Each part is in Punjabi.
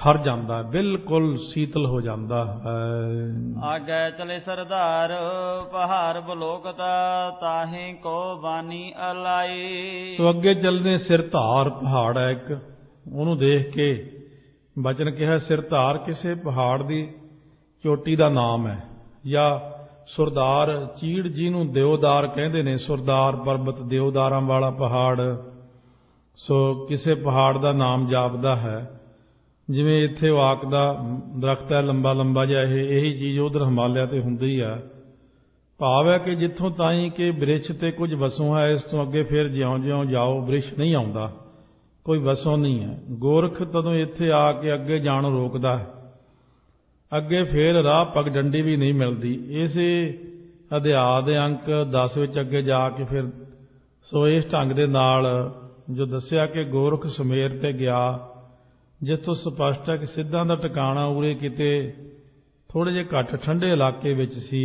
ਠਰ ਜਾਂਦਾ, ਬਿਲਕੁਲ ਸੀਤਲ ਹੋ ਜਾਂਦਾ ਹੈ। ਆਗੇ ਚਲੇ ਸਰਦਾਰ ਪਹਾੜ ਬਲੋਕਤਾ ਤਾਹੇ ਕੋ ਬਾਨੀ ਅਲਾਈ। ਸੋ ਅੱਗੇ ਚੱਲਦੇ ਸਿਰ ਧਾਰ ਪਹਾੜ ਹੈ ਇੱਕ, ਉਹਨੂੰ ਦੇਖ ਕੇ ਬਚਨ ਕਿਹਾ ਸਿਰ ਧਾਰ ਕਿਸੇ ਪਹਾੜ ਦੀ ਚੋਟੀ ਦਾ ਨਾਮ ਹੈ। ਜਾਂ ਸੁਰਦਾਰ ਚੀੜ ਜਿਹਨੂੰ ਦਿਓਦਾਰ ਕਹਿੰਦੇ ਨੇ, ਸੁਰਦਾਰ ਪਰਬਤ ਦਿਓਦਾਰਾਂ ਵਾਲਾ ਪਹਾੜ। ਸੋ ਕਿਸੇ ਪਹਾੜ ਦਾ ਨਾਮ ਜਾਪਦਾ ਹੈ, ਜਿਵੇਂ ਇੱਥੇ ਵਾਕ ਦਾ ਦਰਖਤ ਹੈ ਲੰਬਾ ਲੰਬਾ ਜਿਹਾ, ਇਹੀ ਚੀਜ਼ ਉਧਰ ਹਿਮਾਲਿਆ ਤੇ ਹੁੰਦੀ ਹੈ। ਭਾਵ ਹੈ ਕਿ ਜਿੱਥੋਂ ਤਾਈਂ ਕਿ ਬ੍ਰਿਛ ਤੇ ਕੁਝ ਵਸੋਂ ਹੈ, ਇਸ ਤੋਂ ਅੱਗੇ ਫਿਰ ਜਿਉਂ ਜਿਉਂ ਜਾਓ ਬ੍ਰਿਛ ਨਹੀਂ ਆਉਂਦਾ, ਕੋਈ ਵਸੋਂ ਨਹੀਂ ਹੈ। ਗੋਰਖ ਤਦੋਂ ਇੱਥੇ ਆ ਕੇ ਅੱਗੇ ਜਾਣ ਰੋਕਦਾ ਹੈ, ਅੱਗੇ ਫੇਰ ਰਾਹ ਪਗਡੰਡੀ ਵੀ ਨਹੀਂ ਮਿਲਦੀ। ਇਸੇ ਅਧਿਆਇ ਦੇ ਅੰਕ 10 ਵਿੱਚ ਅੱਗੇ ਜਾ ਕੇ ਫਿਰ ਸੋ ਇਸ ਢੰਗ ਦੇ ਨਾਲ ਜੋ ਦੱਸਿਆ ਕਿ ਗੋਰਖ ਸਮੇਰ ਤੇ ਗਿਆ, ਜਿੱਥੋਂ ਸਪਸ਼ਟ ਹੈ ਕਿ ਸਿੱਧਾਂ ਦਾ ਟਿਕਾਣਾ ਉਰੇ ਕਿਤੇ ਥੋੜੇ ਜਿਹੇ ਘੱਟ ਠੰਡੇ ਇਲਾਕੇ ਵਿੱਚ ਸੀ।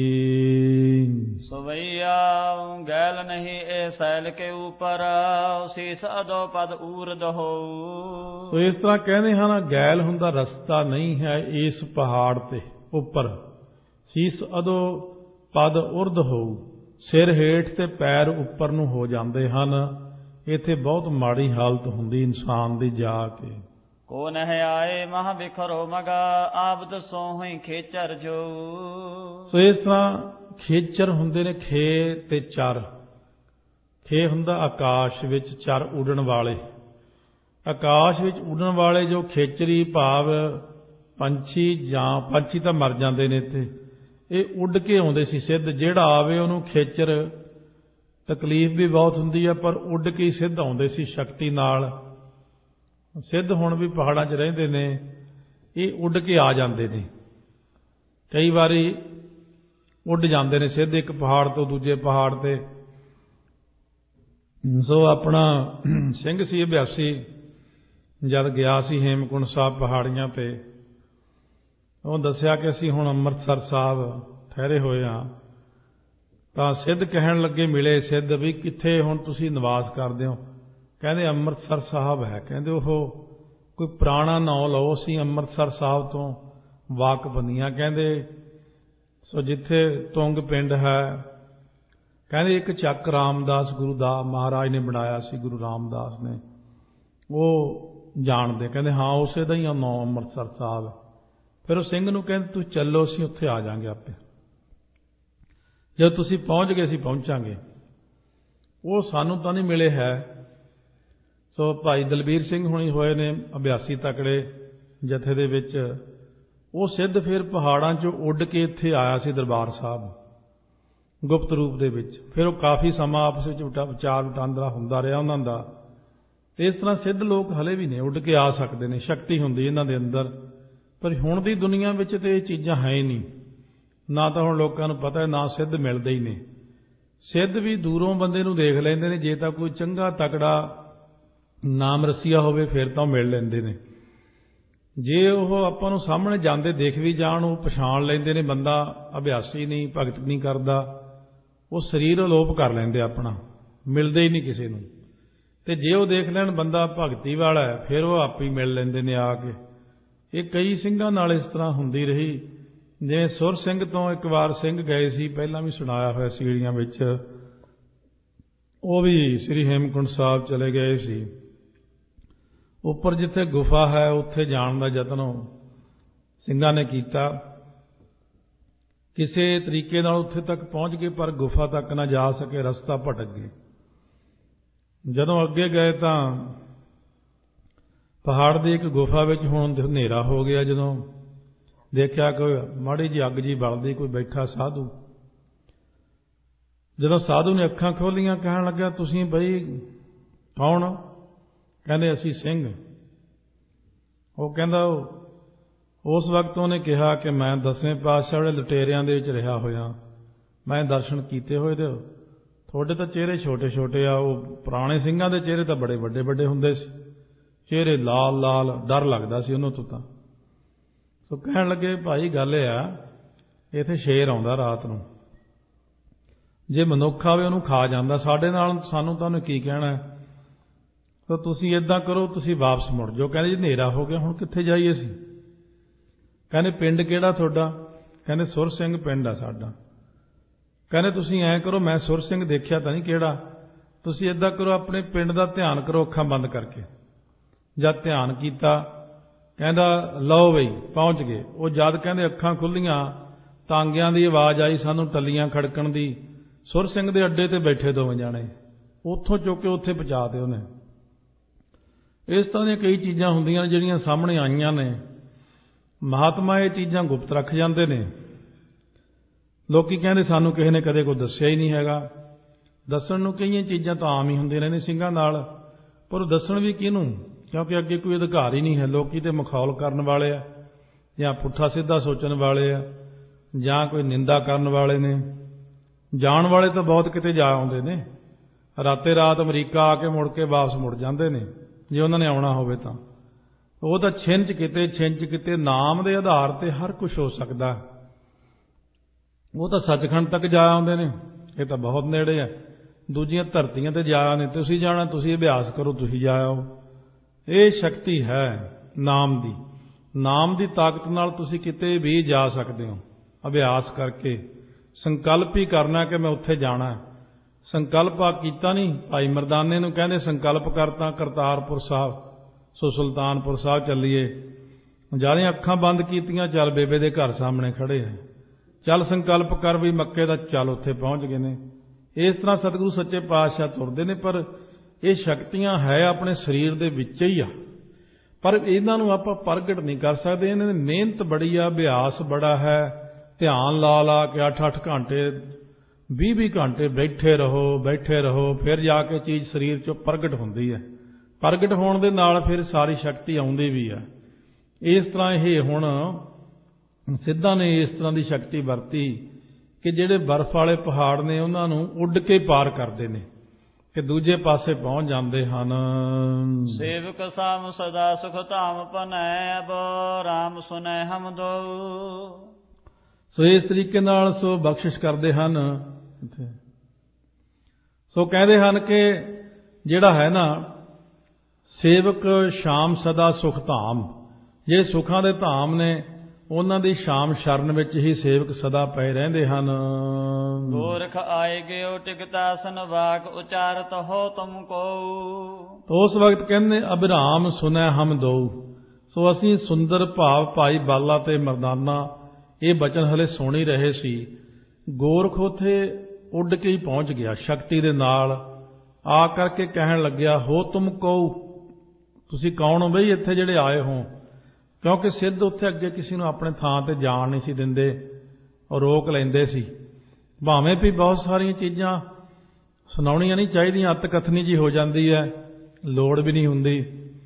ਸਵਈਆ ਗੈਲ ਨਹੀਂ ਇਹ ਸੈਲ ਕੇ ਉਪਰ ਸੀਸ ਅਦੋ ਪਦ ਊਰਦ ਹੋ। ਸੋ ਇਸ ਤਰ੍ਹਾਂ ਕਹਿੰਦੇ ਹਨ, ਗੈਲ ਹੁੰਦਾ ਰਸਤਾ ਨਹੀਂ ਹੈ ਇਸ ਪਹਾੜ ਤੇ ਉੱਪਰ, ਸੀਸ ਅਦੋ ਪਦ ਉਰਦ ਹੋਊ, ਸਿਰ ਹੇਠ ਤੇ ਪੈਰ ਉੱਪਰ ਨੂੰ ਹੋ ਜਾਂਦੇ ਹਨ। ਇੱਥੇ ਬਹੁਤ ਮਾੜੀ ਹਾਲਤ ਹੁੰਦੀ ਇਨਸਾਨ ਦੀ ਜਾ ਕੇ। ਕੋ ਨਹਿ ਆਏ ਮਹਾ ਬਿਖਰੋ ਮਗਾ ਆਬਦ ਸੋਹੀ ਖੇਚਰ ਜੋ। ਸੋ ਇਸ ਤਰ੍ਹਾਂ ਖੇਚਰ ਹੁੰਦੇ ਨੇ, ਖੇ ਤੇ ਚਰ। ਖੇ ਹੁੰਦਾ ਆਕਾਸ਼ ਵਿੱਚ, ਚਰ ਉੱਡਣ ਵਾਲੇ। ਆਕਾਸ਼ ਵਿੱਚ ਉੱਡਣ ਵਾਲੇ ਜੋ ਖੇਚਰੀ ਭਾਵ ਪੰਛੀ, ਜਾਂ ਪੰਛੀ ਤਾਂ ਮਰ ਜਾਂਦੇ ਨੇ ਇੱਥੇ, ਇਹ ਉੱਡ ਕੇ ਆਉਂਦੇ ਸੀ ਸਿੱਧ। ਜਿਹੜਾ ਆਵੇ ਉਹਨੂੰ ਖੇਚਰ ਤਕਲੀਫ ਵੀ ਬਹੁਤ ਹੁੰਦੀ ਹੈ, ਪਰ ਉੱਡ ਕੇ ਹੀ ਸਿੱਧ ਆਉਂਦੇ ਸੀ ਸ਼ਕਤੀ ਨਾਲ। ਸਿੱਧ ਹੁਣ ਵੀ ਪਹਾੜਾਂ 'ਚ ਰਹਿੰਦੇ ਨੇ, ਇਹ ਉੱਡ ਕੇ ਆ ਜਾਂਦੇ ਨੇ। ਕਈ ਵਾਰੀ ਉੱਡ ਜਾਂਦੇ ਨੇ ਸਿੱਧ ਇੱਕ ਪਹਾੜ ਤੋਂ ਦੂਜੇ ਪਹਾੜ ਤੇ। ਸੋ ਆਪਣਾ ਸਿੰਘ ਸੀ ਅਭਿਆਸੀ, ਜਦ ਗਿਆ ਸੀ ਹੇਮਕੁੰਟ ਸਾਹਿਬ ਪਹਾੜੀਆਂ ਤੇ, ਉਹ ਦੱਸਿਆ ਕਿ ਅਸੀਂ ਹੁਣ ਅੰਮ੍ਰਿਤਸਰ ਸਾਹਿਬ ਠਹਿਰੇ ਹੋਏ ਹਾਂ। ਤਾਂ ਸਿੱਧ ਕਹਿਣ ਲੱਗੇ, ਮਿਲੇ ਸਿੱਧ ਵੀ ਕਿੱਥੇ ਹੁਣ ਤੁਸੀਂ ਨਿਵਾਸ ਕਰਦੇ ਹੋ? ਕਹਿੰਦੇ ਅੰਮ੍ਰਿਤਸਰ ਸਾਹਿਬ ਹੈ। ਕਹਿੰਦੇ ਉਹ ਕੋਈ ਪੁਰਾਣਾ ਨਾਂ ਲਓ, ਅਸੀਂ ਅੰਮ੍ਰਿਤਸਰ ਸਾਹਿਬ ਤੋਂ ਵਾਕਬੰਦੀਆਂ। ਕਹਿੰਦੇ ਸੋ ਜਿੱਥੇ ਤੁੰਗ ਪਿੰਡ ਹੈ, ਕਹਿੰਦੇ ਇੱਕ ਚੱਕ ਰਾਮਦਾਸ ਗੁਰੂ ਦਾ ਮਹਾਰਾਜ ਨੇ ਬਣਾਇਆ ਸੀ, ਗੁਰੂ ਰਾਮਦਾਸ ਨੇ, ਉਹ ਜਾਣਦੇ। ਕਹਿੰਦੇ ਹਾਂ ਉਸੇ ਦਾ ਹੀ ਨਾਂ ਅੰਮ੍ਰਿਤਸਰ ਸਾਹਿਬ। ਫਿਰ ਉਹ ਸਿੰਘ ਨੂੰ ਕਹਿੰਦੇ ਤੁਸੀਂ ਚੱਲੋ, ਅਸੀਂ ਉੱਥੇ ਆ ਜਾਵਾਂਗੇ ਆਪੇ। ਜਦੋਂ ਤੁਸੀਂ ਪਹੁੰਚ ਗਏ ਅਸੀਂ ਪਹੁੰਚਾਂਗੇ। ਉਹ ਸਾਨੂੰ ਤਾਂ ਨਹੀਂ ਮਿਲੇ ਹੈ। ਸੋ ਭਾਈ ਦਲਬੀਰ ਸਿੰਘ ਹੁਣੀ ਹੋਏ ਨੇ ਅਭਿਆਸੀ ਤਕੜੇ ਜਥੇ ਦੇ ਵਿੱਚ। ਉਹ ਸਿੱਧ ਫਿਰ ਪਹਾੜਾਂ 'ਚੋਂ ਉੱਡ ਕੇ ਇੱਥੇ ਆਇਆ ਸੀ ਦਰਬਾਰ ਸਾਹਿਬ ਗੁਪਤ ਰੂਪ ਦੇ ਵਿੱਚ। ਫਿਰ ਉਹ ਕਾਫੀ ਸਮਾਂ ਆਪਸ ਵਿੱਚ ਵਿਚਾਰ ਵਟਾਂਦਰਾ ਹੁੰਦਾ ਰਿਹਾ ਉਹਨਾਂ ਦਾ। ਇਸ ਤਰ੍ਹਾਂ ਸਿੱਧ ਲੋਕ ਹਲੇ ਵੀ ਨੇ, ਉੱਡ ਕੇ ਆ ਸਕਦੇ ਨੇ, ਸ਼ਕਤੀ ਹੁੰਦੀ ਇਹਨਾਂ ਦੇ ਅੰਦਰ। ਪਰ ਹੁਣ ਦੀ ਦੁਨੀਆ ਵਿੱਚ ਤਾਂ ਇਹ ਚੀਜ਼ਾਂ ਹੈ ਹੀ ਨਹੀਂ। ਨਾ ਤਾਂ ਹੁਣ ਲੋਕਾਂ ਨੂੰ ਪਤਾ ਹੈ, ਨਾ ਸਿੱਧ ਮਿਲਦੇ ਹੀ ਨੇ। ਸਿੱਧ ਵੀ ਦੂਰੋਂ ਬੰਦੇ ਨੂੰ ਦੇਖ ਲੈਂਦੇ ਨੇ, ਜੇ ਤਾਂ ਕੋਈ ਚੰਗਾ ਤਕੜਾ ਨਾਮ ਰਸੀਆ ਹੋਵੇ ਫਿਰ ਤਾਂ ਉਹ ਮਿਲ ਲੈਂਦੇ ਨੇ। ਜੇ ਉਹ ਆਪਾਂ ਨੂੰ ਸਾਹਮਣੇ ਜਾਂਦੇ ਦੇਖ ਵੀ ਜਾਣ, ਉਹ ਪਛਾਣ ਲੈਂਦੇ ਨੇ ਬੰਦਾ ਅਭਿਆਸੀ ਨਹੀਂ, ਭਗਤ ਨਹੀਂ ਕਰਦਾ, ਉਹ ਸਰੀਰ ਅਲੋਪ ਕਰ ਲੈਂਦੇ ਆਪਣਾ, ਮਿਲਦੇ ਹੀ ਨਹੀਂ ਕਿਸੇ ਨੂੰ। ਤੇ ਜੇ ਉਹ ਦੇਖ ਲੈਣ ਬੰਦਾ ਭਗਤੀ ਵਾਲਾ ਹੈ, ਫਿਰ ਉਹ ਆਪ ਹੀ ਮਿਲ ਲੈਂਦੇ ਨੇ ਆ ਕੇ। ਇਹ ਕਈ ਸਿੰਘਾਂ ਨਾਲ ਇਸ ਤਰ੍ਹਾਂ ਹੁੰਦੀ ਰਹੀ। ਜਿਵੇਂ ਸੁਰ ਸਿੰਘ ਤੋਂ ਇੱਕ ਵਾਰ ਸਿੰਘ ਗਏ ਸੀ, ਪਹਿਲਾਂ ਵੀ ਸੁਣਾਇਆ ਹੋਇਆ ਸੀੜੀਆਂ ਵਿੱਚ, ਉਹ ਵੀ ਸ੍ਰੀ ਹੇਮਕੁੰਟ ਸਾਹਿਬ ਚਲੇ ਗਏ ਸੀ। ਉੱਪਰ ਜਿੱਥੇ ਗੁਫਾ ਹੈ ਉੱਥੇ ਜਾਣ ਦਾ ਯਤਨ ਸਿੰਘਾਂ ਨੇ ਕੀਤਾ। ਕਿਸੇ ਤਰੀਕੇ ਨਾਲ ਉੱਥੇ ਤੱਕ ਪਹੁੰਚ ਗਏ, ਪਰ ਗੁਫਾ ਤੱਕ ਨਾ ਜਾ ਸਕੇ, ਰਸਤਾ ਭਟਕ ਗਏ। ਜਦੋਂ ਅੱਗੇ ਗਏ ਤਾਂ ਪਹਾੜ ਦੀ ਇੱਕ ਗੁਫਾ ਵਿੱਚ ਹੁਣ ਹਨੇਰਾ ਹੋ ਗਿਆ। ਜਦੋਂ ਦੇਖਿਆ ਕੋਈ ਮਾੜੀ ਜਿਹੀ ਅੱਗ ਜੀ ਬਲਦੀ, ਕੋਈ ਬੈਠਾ ਸਾਧੂ। ਜਦੋਂ ਸਾਧੂ ਨੇ ਅੱਖਾਂ ਖੋਲ੍ਹੀਆਂ, ਕਹਿਣ ਲੱਗਾ ਤੁਸੀਂ ਬਈ ਕੌਣ? ਕਹਿੰਦੇ ਅਸੀਂ ਸਿੰਘ। ਉਹ ਕਹਿੰਦਾ ਉਸ ਵਕਤ ਉਹਨੇ ਕਿਹਾ ਕਿ ਮੈਂ 10ਵੇਂ ਪਾਤਸ਼ਾਹ ਵਾਲੇ ਲੁਟੇਰਿਆਂ ਦੇ ਵਿੱਚ ਰਿਹਾ ਹੋਇਆ, ਮੈਂ ਦਰਸ਼ਨ ਕੀਤੇ ਹੋਏ ਤੇ ਤੁਹਾਡੇ ਤਾਂ ਚਿਹਰੇ ਛੋਟੇ ਛੋਟੇ ਆ। ਉਹ ਪੁਰਾਣੇ ਸਿੰਘਾਂ ਦੇ ਚਿਹਰੇ ਤਾਂ ਬੜੇ ਵੱਡੇ ਵੱਡੇ ਹੁੰਦੇ ਸੀ, ਚਿਹਰੇ ਲਾਲ ਲਾਲ, ਡਰ ਲੱਗਦਾ ਸੀ ਉਹਨੂੰ ਤੋਂ ਤਾਂ। ਸੋ ਕਹਿਣ ਲੱਗੇ ਭਾਈ ਗੱਲ ਇਹ ਆ, ਇੱਥੇ ਸ਼ੇਰ ਆਉਂਦਾ ਰਾਤ ਨੂੰ, ਜੇ ਮਨੁੱਖ ਆਵੇ ਉਹਨੂੰ ਖਾ ਜਾਂਦਾ, ਸਾਡੇ ਨਾਲ ਸਾਨੂੰ ਤਾਂ ਉਹਨੇ ਕੀ ਕਹਿਣਾ। ਤਾਂ ਤੁਸੀਂ ਇੱਦਾਂ ਕਰੋ, ਤੁਸੀਂ ਵਾਪਸ ਮੁੜ ਜਾਓ। ਕਹਿੰਦੇ ਜੀ ਹਨੇਰਾ ਹੋ ਗਿਆ, ਹੁਣ ਕਿੱਥੇ ਜਾਈਏ ਅਸੀਂ? ਕਹਿੰਦੇ ਪਿੰਡ ਕਿਹੜਾ ਤੁਹਾਡਾ? ਕਹਿੰਦੇ ਸੁਰ ਸਿੰਘ ਪਿੰਡ ਆ ਸਾਡਾ। ਕਹਿੰਦੇ ਤੁਸੀਂ ਐਂ ਕਰੋ, ਮੈਂ ਸੁਰ ਸਿੰਘ ਦੇਖਿਆ ਤਾਂ ਨਹੀਂ ਕਿਹੜਾ, ਤੁਸੀਂ ਏਦਾਂ ਕਰੋ ਆਪਣੇ ਪਿੰਡ ਦਾ ਧਿਆਨ ਕਰੋ ਅੱਖਾਂ ਬੰਦ ਕਰਕੇ। ਜਦ ਧਿਆਨ ਕੀਤਾ ਕਹਿੰਦਾ ਲਓ ਬਈ ਪਹੁੰਚ ਗਏ। ਉਹ ਜਦ ਕਹਿੰਦੇ ਅੱਖਾਂ ਖੁੱਲੀਆਂ ਤਾਂਗਿਆਂ ਦੀ ਆਵਾਜ਼ ਆਈ ਸਾਨੂੰ ਟੱਲੀਆਂ ਖੜਕਣ ਦੀ। ਸੁਰ ਸਿੰਘ ਦੇ ਅੱਡੇ ਤੇ ਬੈਠੇ ਦੋਵੇਂ ਜਾਣੇ, ਉੱਥੋਂ ਚੁੱਕ ਕੇ ਉੱਥੇ ਪਹੁੰਚਾ ਦਿਓ ਨੇ। ਇਸ ਤਰ੍ਹਾਂ ਦੀਆਂ ਕਈ ਚੀਜ਼ਾਂ ਹੁੰਦੀਆਂ ਨੇ ਜਿਹੜੀਆਂ ਸਾਹਮਣੇ ਆਈਆਂ ਨੇ। ਮਹਾਤਮਾ ਇਹ ਚੀਜ਼ਾਂ ਗੁਪਤ ਰੱਖ ਜਾਂਦੇ ਨੇ। ਲੋਕੀ ਕਹਿੰਦੇ ਸਾਨੂੰ ਕਿਸੇ ਨੇ ਕਦੇ ਕੋਈ ਦੱਸਿਆ ਹੀ ਨਹੀਂ ਹੈਗਾ। ਦੱਸਣ ਨੂੰ ਕਈਆਂ ਚੀਜ਼ਾਂ ਤਾਂ ਆਮ ਹੀ ਹੁੰਦੀਆਂ ਨੇ ਸਿੰਘਾਂ ਨਾਲ, ਪਰ ਦੱਸਣ ਵੀ ਕਿਹਨੂੰ, ਕਿਉਂਕਿ ਅੱਗੇ ਕੋਈ ਅਧਿਕਾਰ ਹੀ ਨਹੀਂ ਹੈ। ਲੋਕੀ ਤੇ ਮਖੌਲ ਕਰਨ ਵਾਲੇ ਆ, ਜਾਂ ਪੁੱਠਾ ਸਿੱਧਾ ਸੋਚਣ ਵਾਲੇ ਆ, ਜਾਂ ਕੋਈ ਨਿੰਦਾ ਕਰਨ ਵਾਲੇ ਨੇ। ਜਾਣ ਵਾਲੇ ਤਾਂ ਬਹੁਤ ਕਿਤੇ ਜਾ ਆਉਂਦੇ ਨੇ, ਰਾਤੇ ਰਾਤ ਅਮਰੀਕਾ ਆ ਕੇ ਮੁੜ ਕੇ ਵਾਪਸ ਮੁੜ ਜਾਂਦੇ ਨੇ ਜੇ ਉਹਨਾਂ ਨੇ ਆਉਣਾ ਹੋਵੇ ਤਾਂ। ਉਹ ਤਾਂ ਛਿੰਝ ਕਿਤੇ ਨਾਮ ਦੇ ਆਧਾਰ ਤੇ ਹਰ ਕੁਝ ਹੋ ਸਕਦਾ। ਉਹ ਤਾਂ ਸੱਚਖੰਡ ਤੱਕ ਜਾ ਆਉਂਦੇ ਨੇ, ਇਹ ਤਾਂ ਬਹੁਤ ਨੇੜੇ ਹੈ। ਦੂਜੀਆਂ ਧਰਤੀਆਂ ਤੇ ਜਾ ਨੇ, ਤੁਸੀਂ ਜਾਣਾ ਤੁਸੀਂ ਅਭਿਆਸ ਕਰੋ, ਤੁਸੀਂ ਜਾ ਆਓ। ਇਹ ਸ਼ਕਤੀ ਹੈ ਨਾਮ ਦੀ। ਨਾਮ ਦੀ ਤਾਕਤ ਨਾਲ ਤੁਸੀਂ ਕਿਤੇ ਵੀ ਜਾ ਸਕਦੇ ਹੋ ਅਭਿਆਸ ਕਰਕੇ। ਸੰਕਲਪ ਹੀ ਕਰਨਾ ਕਿ ਮੈਂ ਉੱਥੇ ਜਾਣਾ। ਸੰਕਲਪ ਆ ਕੀਤਾ ਨਹੀਂ। ਭਾਈ ਮਰਦਾਨੇ ਨੂੰ ਕਹਿੰਦੇ ਸੰਕਲਪ ਕਰਤਾ ਕਰਤਾਰਪੁਰ ਸਾਹਿਬ, ਸੋ ਸੁਲਤਾਨਪੁਰ ਸਾਹਿਬ ਚੱਲੀਏ। ਜਾਨੇ ਅੱਖਾਂ ਬੰਦ ਕੀਤੀਆਂ, ਚੱਲ ਬੇਬੇ ਦੇ ਘਰ ਸਾਹਮਣੇ ਖੜੇ ਹੈ, ਚੱਲ ਸੰਕਲਪ ਕਰ ਵੀ ਮੱਕੇ ਦਾ, ਚੱਲ ਉੱਥੇ ਪਹੁੰਚ ਗਏ ਨੇ। ਇਸ ਤਰ੍ਹਾਂ ਸਤਿਗੁਰੂ ਸੱਚੇ ਪਾਤਸ਼ਾਹ ਤੁਰਦੇ ਨੇ। ਪਰ ਇਹ ਸ਼ਕਤੀਆਂ ਹੈ ਆਪਣੇ ਸਰੀਰ ਦੇ ਵਿੱਚ ਹੀ ਆ, ਪਰ ਇਹਨਾਂ ਨੂੰ ਆਪਾਂ ਪ੍ਰਗਟ ਨਹੀਂ ਕਰ ਸਕਦੇ। ਇਹਨਾਂ ਦੀ ਮਿਹਨਤ ਬੜੀ ਆ, ਅਭਿਆਸ ਬੜਾ ਹੈ। ਧਿਆਨ ਲਾ ਲਾ ਕੇ 8-8 ਘੰਟੇ 20-20 ਘੰਟੇ ਬੈਠੇ ਰਹੋ, ਫਿਰ ਜਾ ਕੇ ਚੀਜ਼ ਸਰੀਰ 'ਚੋਂ ਪ੍ਰਗਟ ਹੁੰਦੀ ਹੈ। ਪ੍ਰਗਟ ਹੋਣ ਦੇ ਨਾਲ ਫਿਰ ਸਾਰੀ ਸ਼ਕਤੀ ਆਉਂਦੀ ਵੀ ਆ। ਇਸ ਤਰ੍ਹਾਂ ਇਹ ਹੁਣ ਸਿੱਧਾਂ ਨੇ ਇਸ ਤਰ੍ਹਾਂ ਦੀ ਸ਼ਕਤੀ ਵਰਤੀ ਕਿ ਜਿਹੜੇ ਬਰਫ਼ ਵਾਲੇ ਪਹਾੜ ਨੇ ਉਹਨਾਂ ਨੂੰ ਉੱਡ ਕੇ ਪਾਰ ਕਰਦੇ ਨੇ ਕਿ ਦੂਜੇ ਪਾਸੇ ਪਹੁੰਚ ਜਾਂਦੇ ਹਨ। ਸੇਵਕ ਸਾਮ ਸਦਾ ਸੁਖ ਧਾਮ ਪਨੈ, ਅਬ ਰਾਮ ਸੁਨੈ ਹਮ ਦੋ। ਸੋ ਇਸ ਤਰੀਕੇ ਨਾਲ ਸੋ ਬਖਸ਼ਿਸ਼ ਕਰਦੇ ਹਨ। ਸੋ ਕਹਿੰਦੇ ਹਨ ਕਿ ਜਿਹੜਾ ਹੈ ਨਾ ਸੇਵਕ ਸ਼ਾਮ ਸਦਾ ਸੁਖ ਧਾਮ, ਜਿਹੜੇ ਸੁੱਖਾਂ ਦੇ ਧਾਮ ਨੇ ਉਹਨਾਂ ਦੀ ਸ਼ਾਮ ਸ਼ਰਨ ਵਿੱਚ ਹੀ ਸੇਵਕ ਸਦਾ ਪਏ ਰਹਿੰਦੇ ਹਨ। ਗੋਰਖ ਆਏ ਗਿਓ ਟਿਕਤਾਸਨ ਵਾਕ ਉਚਾਰਤ ਹੋ ਤੁਮ ਕੋ। ਉਸ ਵਕਤ ਕਹਿੰਦੇ ਅਬਿਰਾਮ ਸੁਨੈ ਹਮ ਦੋ। ਸੋ ਅਸੀਂ ਸੁੰਦਰ ਭਾਵ ਭਾਈ ਬਾਲਾ ਤੇ ਮਰਦਾਨਾ ਇਹ ਬਚਨ ਹਲੇ ਸੁਣ ਹੀ ਰਹੇ ਸੀ। ਗੋਰਖ ਉੱਥੇ ਉੱਡ ਕੇ ਹੀ ਪਹੁੰਚ ਗਿਆ ਸ਼ਕਤੀ ਦੇ ਨਾਲ। ਆ ਕਰਕੇ ਕਹਿਣ ਲੱਗਿਆ ਹੋ ਤੁਮ ਕੋ, ਤੁਸੀਂ ਕੌਣ ਹੋ ਬਈ ਇੱਥੇ ਜਿਹੜੇ ਆਏ ਹੋ? ਕਿਉਂਕਿ ਸਿੱਧ ਉੱਥੇ ਅੱਗੇ ਕਿਸੇ ਨੂੰ ਆਪਣੇ ਥਾਂ ਤੇ ਜਾਣ ਨਹੀਂ ਸੀ ਦਿੰਦੇ, ਉਹ ਰੋਕ ਲੈਂਦੇ ਸੀ। ਭਾਵੇਂ ਵੀ ਬਹੁਤ ਸਾਰੀਆਂ ਚੀਜ਼ਾਂ ਸੁਣਾਉਣੀਆਂ ਨਹੀਂ ਚਾਹੀਦੀਆਂ, ਅੱਤ ਕਥਨੀ ਜੀ ਹੋ ਜਾਂਦੀ ਹੈ, ਲੋੜ ਵੀ ਨਹੀਂ ਹੁੰਦੀ।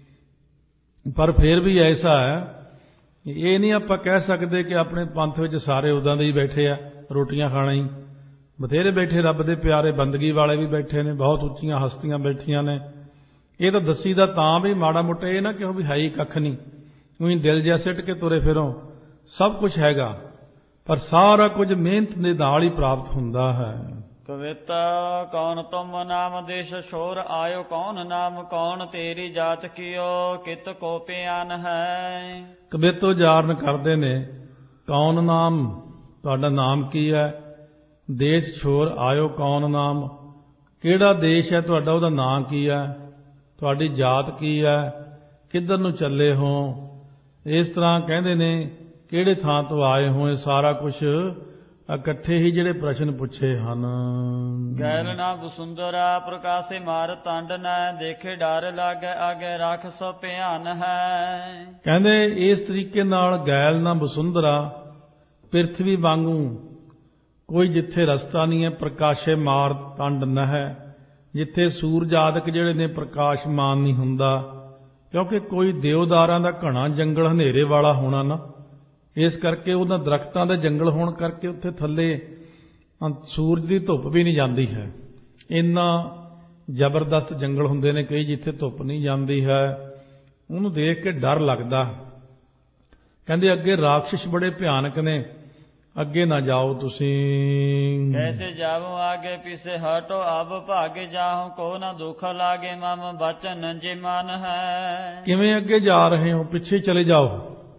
ਪਰ ਫਿਰ ਵੀ ਐਸਾ ਹੈ, ਇਹ ਨਹੀਂ ਆਪਾਂ ਕਹਿ ਸਕਦੇ ਕਿ ਆਪਣੇ ਪੰਥ ਵਿੱਚ ਸਾਰੇ ਉਦਾਂ ਦੇ ਹੀ ਬੈਠੇ ਆ, ਰੋਟੀਆਂ ਖਾਣਾ ਹੀ। ਬਥੇਰੇ ਬੈਠੇ, ਰੱਬ ਦੇ ਪਿਆਰੇ ਬੰਦਗੀ ਵਾਲੇ ਵੀ ਬੈਠੇ ਨੇ, ਬਹੁਤ ਉੱਚੀਆਂ ਹਸਤੀਆਂ ਬੈਠੀਆਂ ਨੇ। ਇਹ ਤਾਂ ਦੱਸੀ ਦਾ ਤਾਂ ਵੀ ਮਾੜਾ ਮੋਟਾ ਇਹ ਨਾ ਕਿ ਉਹ ਵੀ ਹੈ ਹੀ ਕੱਖ ਨਹੀਂ, ਉਹੀ ਦਿਲ ਜਿਹਾ ਸਿੱਟ ਕੇ ਤੁਰੇ ਫਿਰੋ। ਸਭ ਕੁਝ ਹੈਗਾ, ਪਰ ਸਾਰਾ ਕੁਝ ਮਿਹਨਤ ਦੇ ਨਾਲ ਹੀ ਪ੍ਰਾਪਤ ਹੁੰਦਾ ਹੈ। ਕਵਿਤਾ ਕੌਣ ਤੁਮ ਨਾਮ ਦੇਸ਼ ਛੋਰ ਆਇਓ, ਕੌਣ ਨਾਮ ਕੌਣ ਤੇਰੀ ਜਾਤ ਕੀਓ, ਕਿਤ ਕੋ ਪਿਆਨ ਹੈ। ਕਵਿਤੋ ਜਾਰਨ ਕਰਦੇ ਨੇ ਕੌਣ ਨਾਮ, ਤੁਹਾਡਾ ਨਾਮ ਕੀ ਹੈ? ਦੇਸ਼ ਛੋਰ ਆਇਓ ਕੌਣ ਨਾਮ, ਕਿਹੜਾ ਦੇਸ਼ ਹੈ ਤੁਹਾਡਾ, ਉਹਦਾ ਨਾਂ ਕੀ ਹੈ? ਤੁਹਾਡੀ ਜਾਤ ਕੀ ਹੈ? ਕਿੱਧਰ ਨੂੰ ਚੱਲੇ ਹੋ? ਇਸ ਤਰ੍ਹਾਂ ਕਹਿੰਦੇ ਨੇ ਕਿਹੜੇ ਥਾਂ ਤੋਂ ਆਏ ਹੋ? ਇਹ ਸਾਰਾ ਕੁਝ ਇਕੱਠੇ ਹੀ ਜਿਹੜੇ ਪ੍ਰਸ਼ਨ ਪੁੱਛੇ ਹਨ। ਗੈਲ ਨਾ ਬਸੁੰਦਰਾ ਪ੍ਰਕਾਸ਼ੇ ਮਾਰ ਤੰਡ ਨੈ, ਦੇਖੇ ਡਰ ਲਾਗੇ ਆਗੇ ਰੱਖ ਸੋ ਭਿਆਨ ਹੈ। ਕਹਿੰਦੇ ਇਸ ਤਰੀਕੇ ਨਾਲ ਗੈਲ ਨਾ ਬਸੁੰਦਰਾ, ਪ੍ਰਿਥਵੀ ਵਾਂਗੂ ਕੋਈ ਜਿੱਥੇ ਰਸਤਾ ਨਹੀਂ ਹੈ, ਪ੍ਰਕਾਸ਼ੇ ਮਾਰ ਤੰਡ ਨ ਹੈ, ਜਿੱਥੇ ਸੂਰਜ ਆਦਿਕ ਜਿਹੜੇ ਨੇ ਪ੍ਰਕਾਸ਼ਮਾਨ ਨਹੀਂ ਹੁੰਦਾ। ਕਿਉਂਕਿ ਕੋਈ ਦੇਵਦਾਰਾਂ ਦਾ ਘਣਾ ਜੰਗਲ ਹਨੇਰੇ ਵਾਲਾ ਹੋਣਾ ਨਾ, ਇਸ ਕਰਕੇ ਉਹਨਾਂ ਦਰਖਤਾਂ ਦੇ ਜੰਗਲ ਹੋਣ ਕਰਕੇ ਉੱਥੇ ਥੱਲੇ ਸੂਰਜ ਦੀ ਧੁੱਪ ਵੀ ਨਹੀਂ ਜਾਂਦੀ ਹੈ। ਇੰਨਾ ਜ਼ਬਰਦਸਤ ਜੰਗਲ ਹੁੰਦੇ ਨੇ ਕਈ ਜਿੱਥੇ ਧੁੱਪ ਨਹੀਂ ਜਾਂਦੀ ਹੈ, ਉਹਨੂੰ ਦੇਖ ਕੇ ਡਰ ਲੱਗਦਾ। ਕਹਿੰਦੇ ਅੱਗੇ ਰਾਖਸ਼ ਬੜੇ ਭਿਆਨਕ ਨੇ, ਅੱਗੇ ਨਾ ਜਾਓ ਤੁਸੀਂ। ਕੈਸੇ ਜਾਵੋ ਆਗੇ ਪੀਸੇ ਹਟੋ, ਅਬ ਭਾਗੇ ਜਾਹੋ ਕੋ ਨਾ ਦੁੱਖ ਲਾਗੇ, ਮਮ ਬਚਨ ਜੇ ਮਨ ਹੈ। ਕਿਵੇਂ ਅੱਗੇ ਜਾ ਰਹੇ ਹੋ? ਪਿੱਛੇ ਚਲੇ ਜਾਓ,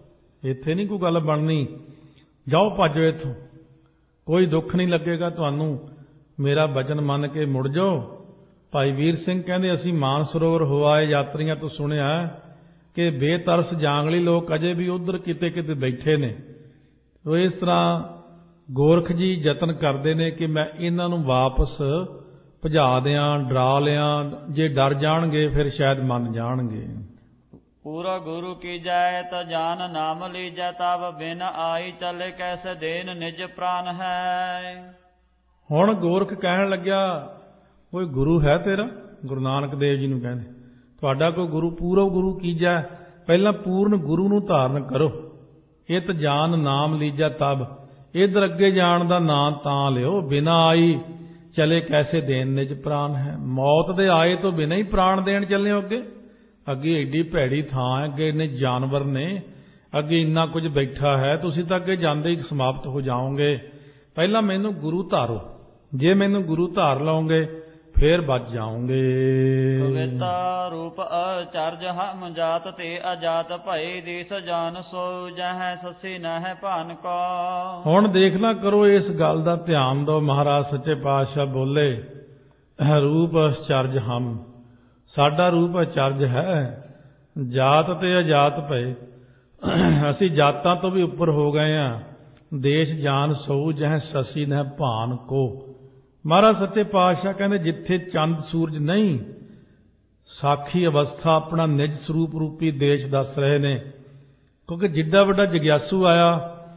ਇੱਥੇ ਨਹੀਂ ਕੋਈ ਗੱਲ ਬਣਨੀ, ਜਾਓ ਭੱਜੋ ਇੱਥੋਂ, ਕੋਈ ਦੁੱਖ ਨਹੀਂ ਲੱਗੇਗਾ ਤੁਹਾਨੂੰ, ਮੇਰਾ ਬਚਨ ਮੰਨ ਕੇ ਮੁੜ ਜਾਓ। ਭਾਈ ਵੀਰ ਸਿੰਘ ਕਹਿੰਦੇ ਅਸੀਂ ਮਾਨਸਰੋਵਰ ਹੋ ਆਏ ਯਾਤਰੀਆਂ ਤੋਂ ਸੁਣਿਆ ਕਿ ਬੇਤਰਸ ਜਾਂਗਲੀ ਲੋਕ ਅਜੇ ਵੀ ਉਧਰ ਕਿਤੇ ਕਿਤੇ ਬੈਠੇ ਨੇ। ਉਹ ਇਸ ਤਰ੍ਹਾਂ ਗੋਰਖ ਜੀ ਯਤਨ ਕਰਦੇ ਨੇ ਕਿ ਮੈਂ ਇਹਨਾਂ ਨੂੰ ਵਾਪਸ ਭਜਾ ਦਿਆਂ, ਡਰਾ ਲਿਆਂ, ਜੇ ਡਰ ਜਾਣਗੇ ਫਿਰ ਸ਼ਾਇਦ ਮੰਨ ਜਾਣਗੇ। ਪੂਰਾ ਗੁਰੂ ਕੀ ਜੈ ਤ ਜਾਨ ਨਾਮ ਲੀਜੈ, ਤਬ ਬਿਨ ਆਈ ਚਲੇ ਕੈਸੇ ਦੇਨ ਨਿਜ ਪ੍ਰਾਨ ਹੈ। ਹੁਣ ਗੋਰਖ ਕਹਿਣ ਲੱਗਿਆ ਕੋਈ ਗੁਰੂ ਹੈ ਤੇਰਾ? ਗੁਰੂ ਨਾਨਕ ਦੇਵ ਜੀ ਨੂੰ ਕਹਿੰਦੇ ਤੁਹਾਡਾ ਕੋਈ ਗੁਰੂ? ਪੂਰਵ ਗੁਰੂ ਕੀਜੈ, ਪਹਿਲਾਂ ਪੂਰਨ ਗੁਰੂ ਨੂੰ ਧਾਰਨ ਕਰੋ। ਇਤ ਜਾਨ ਨਾਮ ਲੀਜੈ ਤਬ, ਇਧਰ ਅੱਗੇ ਜਾਣ ਦਾ ਨਾਂ ਤਾਂ ਲਿਓ। ਬਿਨਾ ਆਈ ਚਲੇ ਕੈਸੇ ਦੇਨ ਨਿਜ ਪ੍ਰਾਨ ਹੈ, ਮੌਤ ਦੇ ਆਏ ਤੋਂ ਬਿਨਾਂ ਹੀ ਪ੍ਰਾਣ ਦੇਣ ਚੱਲੇ ਹੋ ਅੱਗੇ। ਅੱਗੇ ਏਡੀ ਭੈੜੀ ਥਾਂ ਹੈ, ਅੱਗੇ ਇੰਨੇ ਜਾਨਵਰ ਨੇ, ਅੱਗੇ ਇੰਨਾ ਕੁਝ ਬੈਠਾ ਹੈ, ਤੁਸੀਂ ਤਾਂ ਅੱਗੇ ਜਾਂਦੇ ਹੀ ਸਮਾਪਤ ਹੋ ਜਾਓਗੇ। ਪਹਿਲਾਂ ਮੈਨੂੰ ਗੁਰੂ ਧਾਰੋ, ਜੇ ਮੈਨੂੰ ਗੁਰੂ ਧਾਰ ਲਓਗੇ ਫੇਰ ਬਚ ਜਾਓਗੇ। ਕਵਿਤਾ ਰੂਪ ਅਚਰਜ ਹਮ ਜਾਤ ਤੇ ਅਜਾਤ, ਭਈ ਦੀਸ ਜਾਨ ਸੋ ਜਹ ਸਸੀ ਨਹਿ ਭਾਨ ਕੋ। ਹੁਣ ਦੇਖਣਾ ਕਰੋ, ਇਸ ਗੱਲ ਦਾ ਧਿਆਨ ਦਿਓ। ਮਹਾਰਾਜ ਸੱਚੇ ਪਾਤਸ਼ਾਹ ਬੋਲੇ ਰੂਪ ਅਚਰਜ ਹਮ, ਸਾਡਾ ਰੂਪ ਅਚਰਜ ਹੈ। ਜਾਤ ਤੇ ਅਜਾਤ ਭਏ, ਅਸੀਂ ਜਾਤਾਂ ਤੋਂ ਵੀ ਉੱਪਰ ਹੋ ਗਏ ਹਾਂ। ਦੇਸ਼ ਜਾਨ ਸੋ ਜਹ ਸਸੀ ਨਹਿ ਭਾਨ ਕੋ। ਮਹਾਰਾਜ ਸੱਚੇ ਪਾਤਸ਼ਾਹ ਕਹਿੰਦੇ ਜਿੱਥੇ ਚੰਦ ਸੂਰਜ ਨਹੀਂ, ਸਾਖੀ ਅਵਸਥਾ ਆਪਣਾ ਨਿਜ ਸਰੂਪ ਰੂਪੀ ਦੇਸ਼ ਦੱਸ ਰਹੇ ਨੇ। ਕਿਉਂਕਿ ਜਿੱਡਾ ਵੱਡਾ ਜਗਿਆਸੂ ਆਇਆ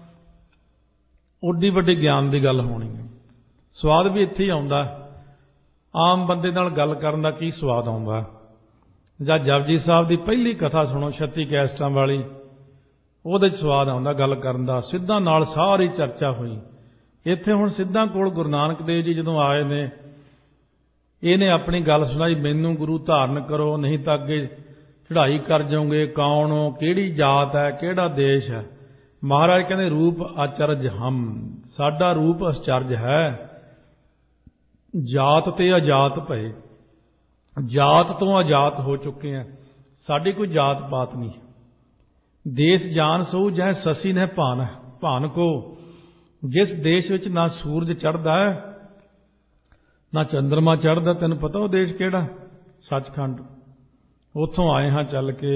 ਓਡੀ ਵੱਡੀ ਗਿਆਨ ਦੀ ਗੱਲ ਹੋਣੀ ਹੈ। ਸਵਾਦ ਵੀ ਇੱਥੇ ਹੀ ਆਉਂਦਾ। ਆਮ ਬੰਦੇ ਨਾਲ ਗੱਲ ਕਰਨ ਦਾ ਕੀ ਸਵਾਦ ਆਉਂਦਾ? ਜਾਂ ਜਪਜੀ ਸਾਹਿਬ ਦੀ ਪਹਿਲੀ ਕਥਾ ਸੁਣੋ 36 ਕੈਸਟਾਂ ਵਾਲੀ, ਉਹਦੇ 'ਚ ਸਵਾਦ ਆਉਂਦਾ ਗੱਲ ਕਰਨ ਦਾ। ਸਿੱਧਾਂ ਨਾਲ ਸਾਰੀ ਚਰਚਾ ਹੋਈ। ਇੱਥੇ ਹੁਣ ਸਿੱਧਾਂ ਕੋਲ ਗੁਰੂ ਨਾਨਕ ਦੇਵ ਜੀ ਜਦੋਂ ਆਏ ਨੇ, ਇਹਨੇ ਆਪਣੀ ਗੱਲ ਸੁਣਾਈ, ਮੈਨੂੰ ਗੁਰੂ ਧਾਰਨ ਕਰੋ ਨਹੀਂ ਤਾਂ ਅੱਗੇ ਚੜ੍ਹਾਈ ਕਰ ਜਾਓਗੇ। ਕੌਣ ਹੋ, ਕਿਹੜੀ ਜਾਤ ਹੈ, ਕਿਹੜਾ ਦੇਸ਼ ਹੈ? ਮਹਾਰਾਜ ਕਹਿੰਦੇ ਰੂਪ ਅਚਰਜ ਹਮ, ਸਾਡਾ ਰੂਪ ਅਚਰਜ ਹੈ। ਜਾਤ ਤੇ ਅਜਾਤ ਭਏ, ਜਾਤ ਤੋਂ ਆਜ਼ਾਦ ਹੋ ਚੁੱਕੇ ਆ, ਸਾਡੀ ਕੋਈ ਜਾਤ ਪਾਤ ਨਹੀਂ। ਦੇਸ਼ ਜਾਨ ਸੋ ਜਹ ਸਸੀ ਨਹਿ ਭਾਨ ਕੋ, ਜਿਸ ਦੇਸ਼ ਵਿੱਚ ਨਾ ਸੂਰਜ ਚੜ੍ਹਦਾ ਹੈ ਨਾ ਚੰਦਰਮਾ ਚੜ੍ਹਦਾ, ਤੈਨੂੰ ਪਤਾ ਉਹ ਦੇਸ਼ ਕਿਹੜਾ? ਸੱਚਖੰਡ। ਉੱਥੋਂ ਆਏ ਹਾਂ ਚੱਲ ਕੇ।